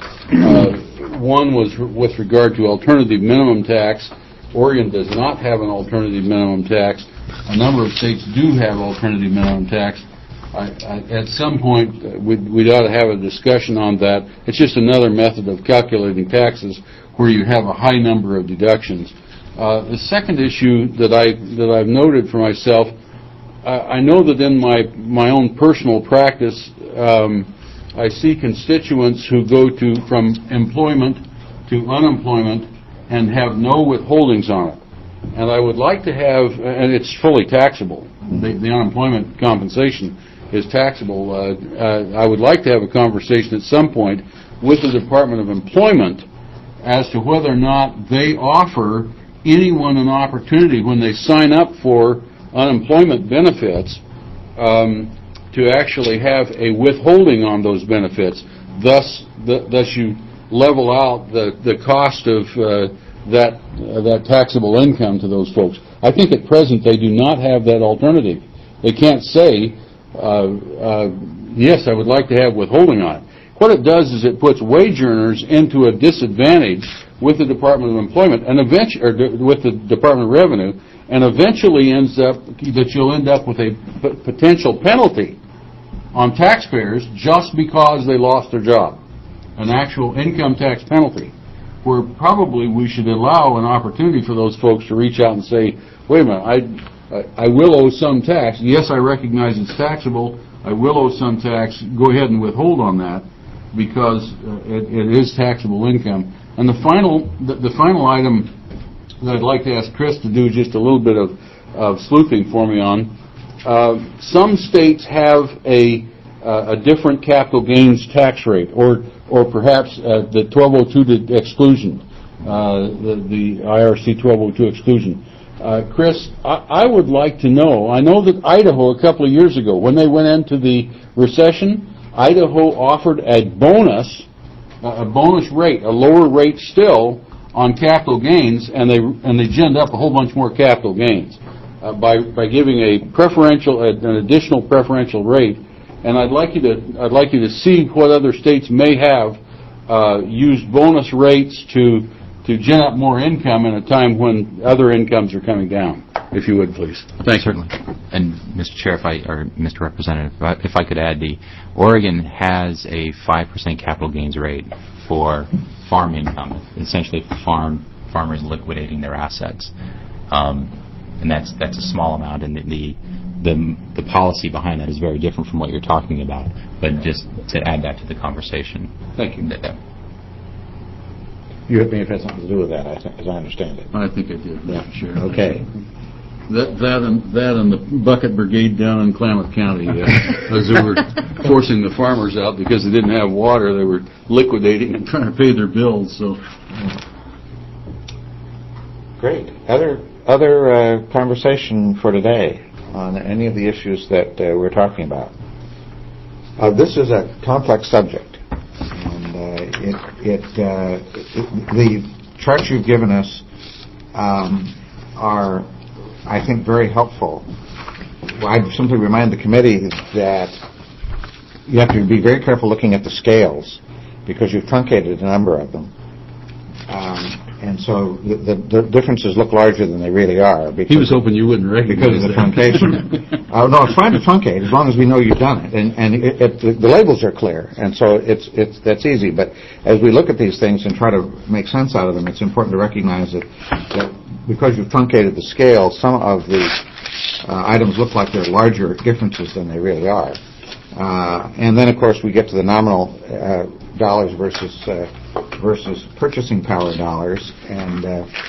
One was with regard to alternative minimum tax. Oregon does not have an alternative minimum tax. A number of states do have alternative minimum tax. At some point, we'd ought to have a discussion on that. It's just another method of calculating taxes where you have a high number of deductions. The second issue that I've noted for myself, I know that in my own personal practice, I see constituents who go from employment to unemployment and have no withholdings on it. And I would like to have, and it's fully taxable. The unemployment compensation is taxable. I would like to have a conversation at some point with the Department of Employment as to whether or not they offer anyone an opportunity when they sign up for unemployment benefits to actually have a withholding on those benefits. Thus you level out the cost of that taxable income to those folks. I think at present they do not have that alternative. They can't say, yes, I would like to have withholding on it. What it does is it puts wage earners into a disadvantage with the Department of Employment and with the Department of Revenue, and eventually ends up that you'll end up with a potential penalty on taxpayers just because they lost their job, an actual income tax penalty, where probably we should allow an opportunity for those folks to reach out and say, wait a minute, I will owe some tax. Yes, I recognize it's taxable. I will owe some tax. Go ahead and withhold on that because it is taxable income. And the final item that I'd like to ask Chris to do just a little bit of sleuthing for me on. Some states have a different capital gains tax rate, or perhaps the 1202 exclusion, the IRC 1202 exclusion. Chris, I would like to know, I know that Idaho a couple of years ago, when they went into the recession, Idaho offered a bonus rate, a lower rate still, on capital gains, and they ginned up a whole bunch more capital gains by giving an additional preferential rate. And I'd like you to see what other states may have used bonus rates to gin up more income in a time when other incomes are coming down. If you would, please. Thanks. Certainly. And Mr. Chair, or Mr. Representative, if I could add, Oregon has a 5% capital gains rate for farm income, essentially farmers liquidating their assets, and that's a small amount, and the policy behind that is very different from what you're talking about. But just to add that to the conversation. Thank you. You may have had something to do with that, as I understand it. I think I did. Yeah. Sure. Okay. That and the bucket brigade down in Klamath County, as they were forcing the farmers out because they didn't have water, they were liquidating and trying to pay their bills. So, great. Other conversation for today on any of the issues that we're talking about. This is a complex subject, and the charts you've given us are, I think, very helpful. I'd simply remind the committee that you have to be very careful looking at the scales because you've truncated a number of them. And so the differences look larger than they really are. He was hoping you wouldn't recognize because of the truncation. No, it's fine to truncate as long as we know you've done it, and the labels are clear, and so that's easy. But as we look at these things and try to make sense out of them, it's important to recognize that because you've truncated the scale, some of the items look like they're larger differences than they really are. And then, of course, we get to the nominal dollars versus purchasing power dollars, and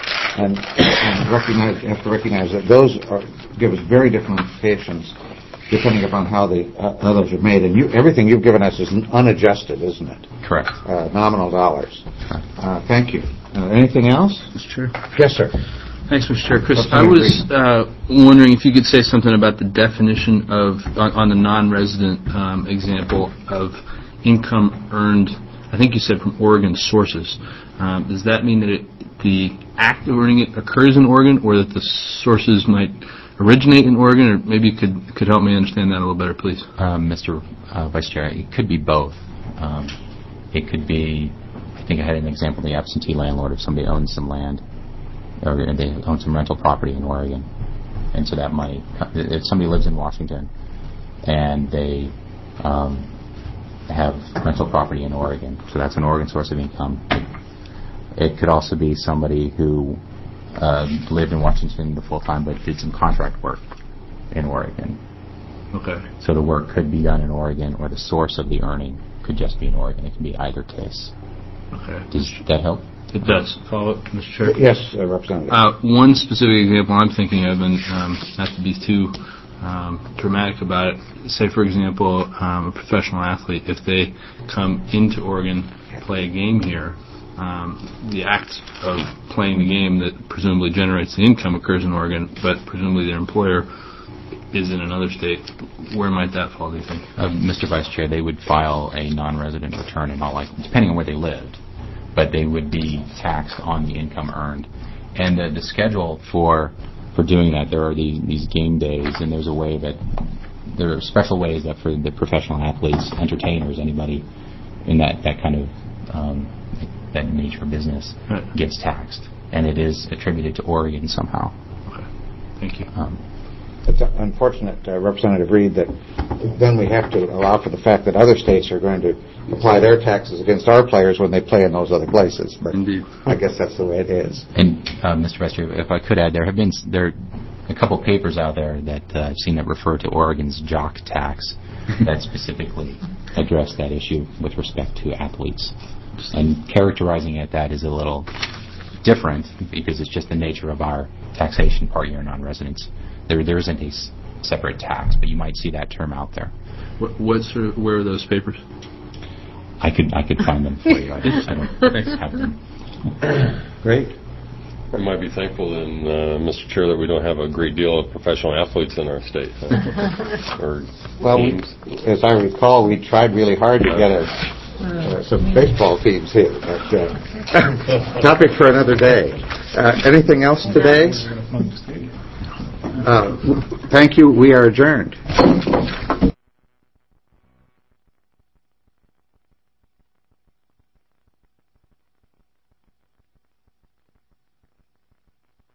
have to recognize that those give us very different implications depending upon how those are made. And everything you've given us is unadjusted, isn't it? Correct. Nominal dollars. Thank you. Anything else? Mr. Chair? Yes, sir. Thanks, Mr. Chair. Chris, I was wondering if you could say something about the definition on the non-resident example of income earned, I think you said from Oregon sources. Does that mean that the act of earning it occurs in Oregon, or that the sources might originate in Oregon? Or maybe you could help me understand that a little better, please. Mr. Vice Chair, it could be both. It could be, I think I had an example of the absentee landlord. If somebody owns some land, or they own some rental property in Oregon, and so that money, if somebody lives in Washington and they have rental property in Oregon, so that's an Oregon source of income. It could also be somebody who lived in Washington the full time but did some contract work in Oregon. Okay. So the work could be done in Oregon, or the source of the earning could just be in Oregon. It can be either case. Okay. Does that help? It does. Follow up, Mr. Chair? Yes, Representative. One specific example I'm thinking of, and not to be too dramatic about it, say, for example, a professional athlete, if they come into Oregon, play a game here, the act of playing the game that presumably generates the income occurs in Oregon, but presumably their employer is in another state. Where might that fall, do you think? Mr. Vice Chair, they would file a non-resident return in all likelihood, depending on where they lived, but they would be taxed on the income earned. And the schedule for doing that, there are these game days, and there's a way that there are special ways that for the professional athletes, entertainers, anybody in that kind of that nature of business gets taxed, and it is attributed to Oregon somehow. Okay, thank you. It's unfortunate, Representative Reed, that then we have to allow for the fact that other states are going to apply their taxes against our players when they play in those other places. But Indeed. I guess that's the way it is. And, Mr. Vice Chair, if I could add, there are a couple papers out there that I've seen that refer to Oregon's jock tax that specifically address that issue with respect to athletes. And characterizing it that is a little different because it's just the nature of our taxation part-year non-residents. There isn't a separate tax, but you might see that term out there. Where are those papers? I could find them for you. I don't have them. Great. I might be thankful then, Mr. Chair, that we don't have a great deal of professional athletes in our state. Well, as I recall, we tried really hard to get some baseball teams here. But, topic for another day. Anything else today? Thank you. We are adjourned.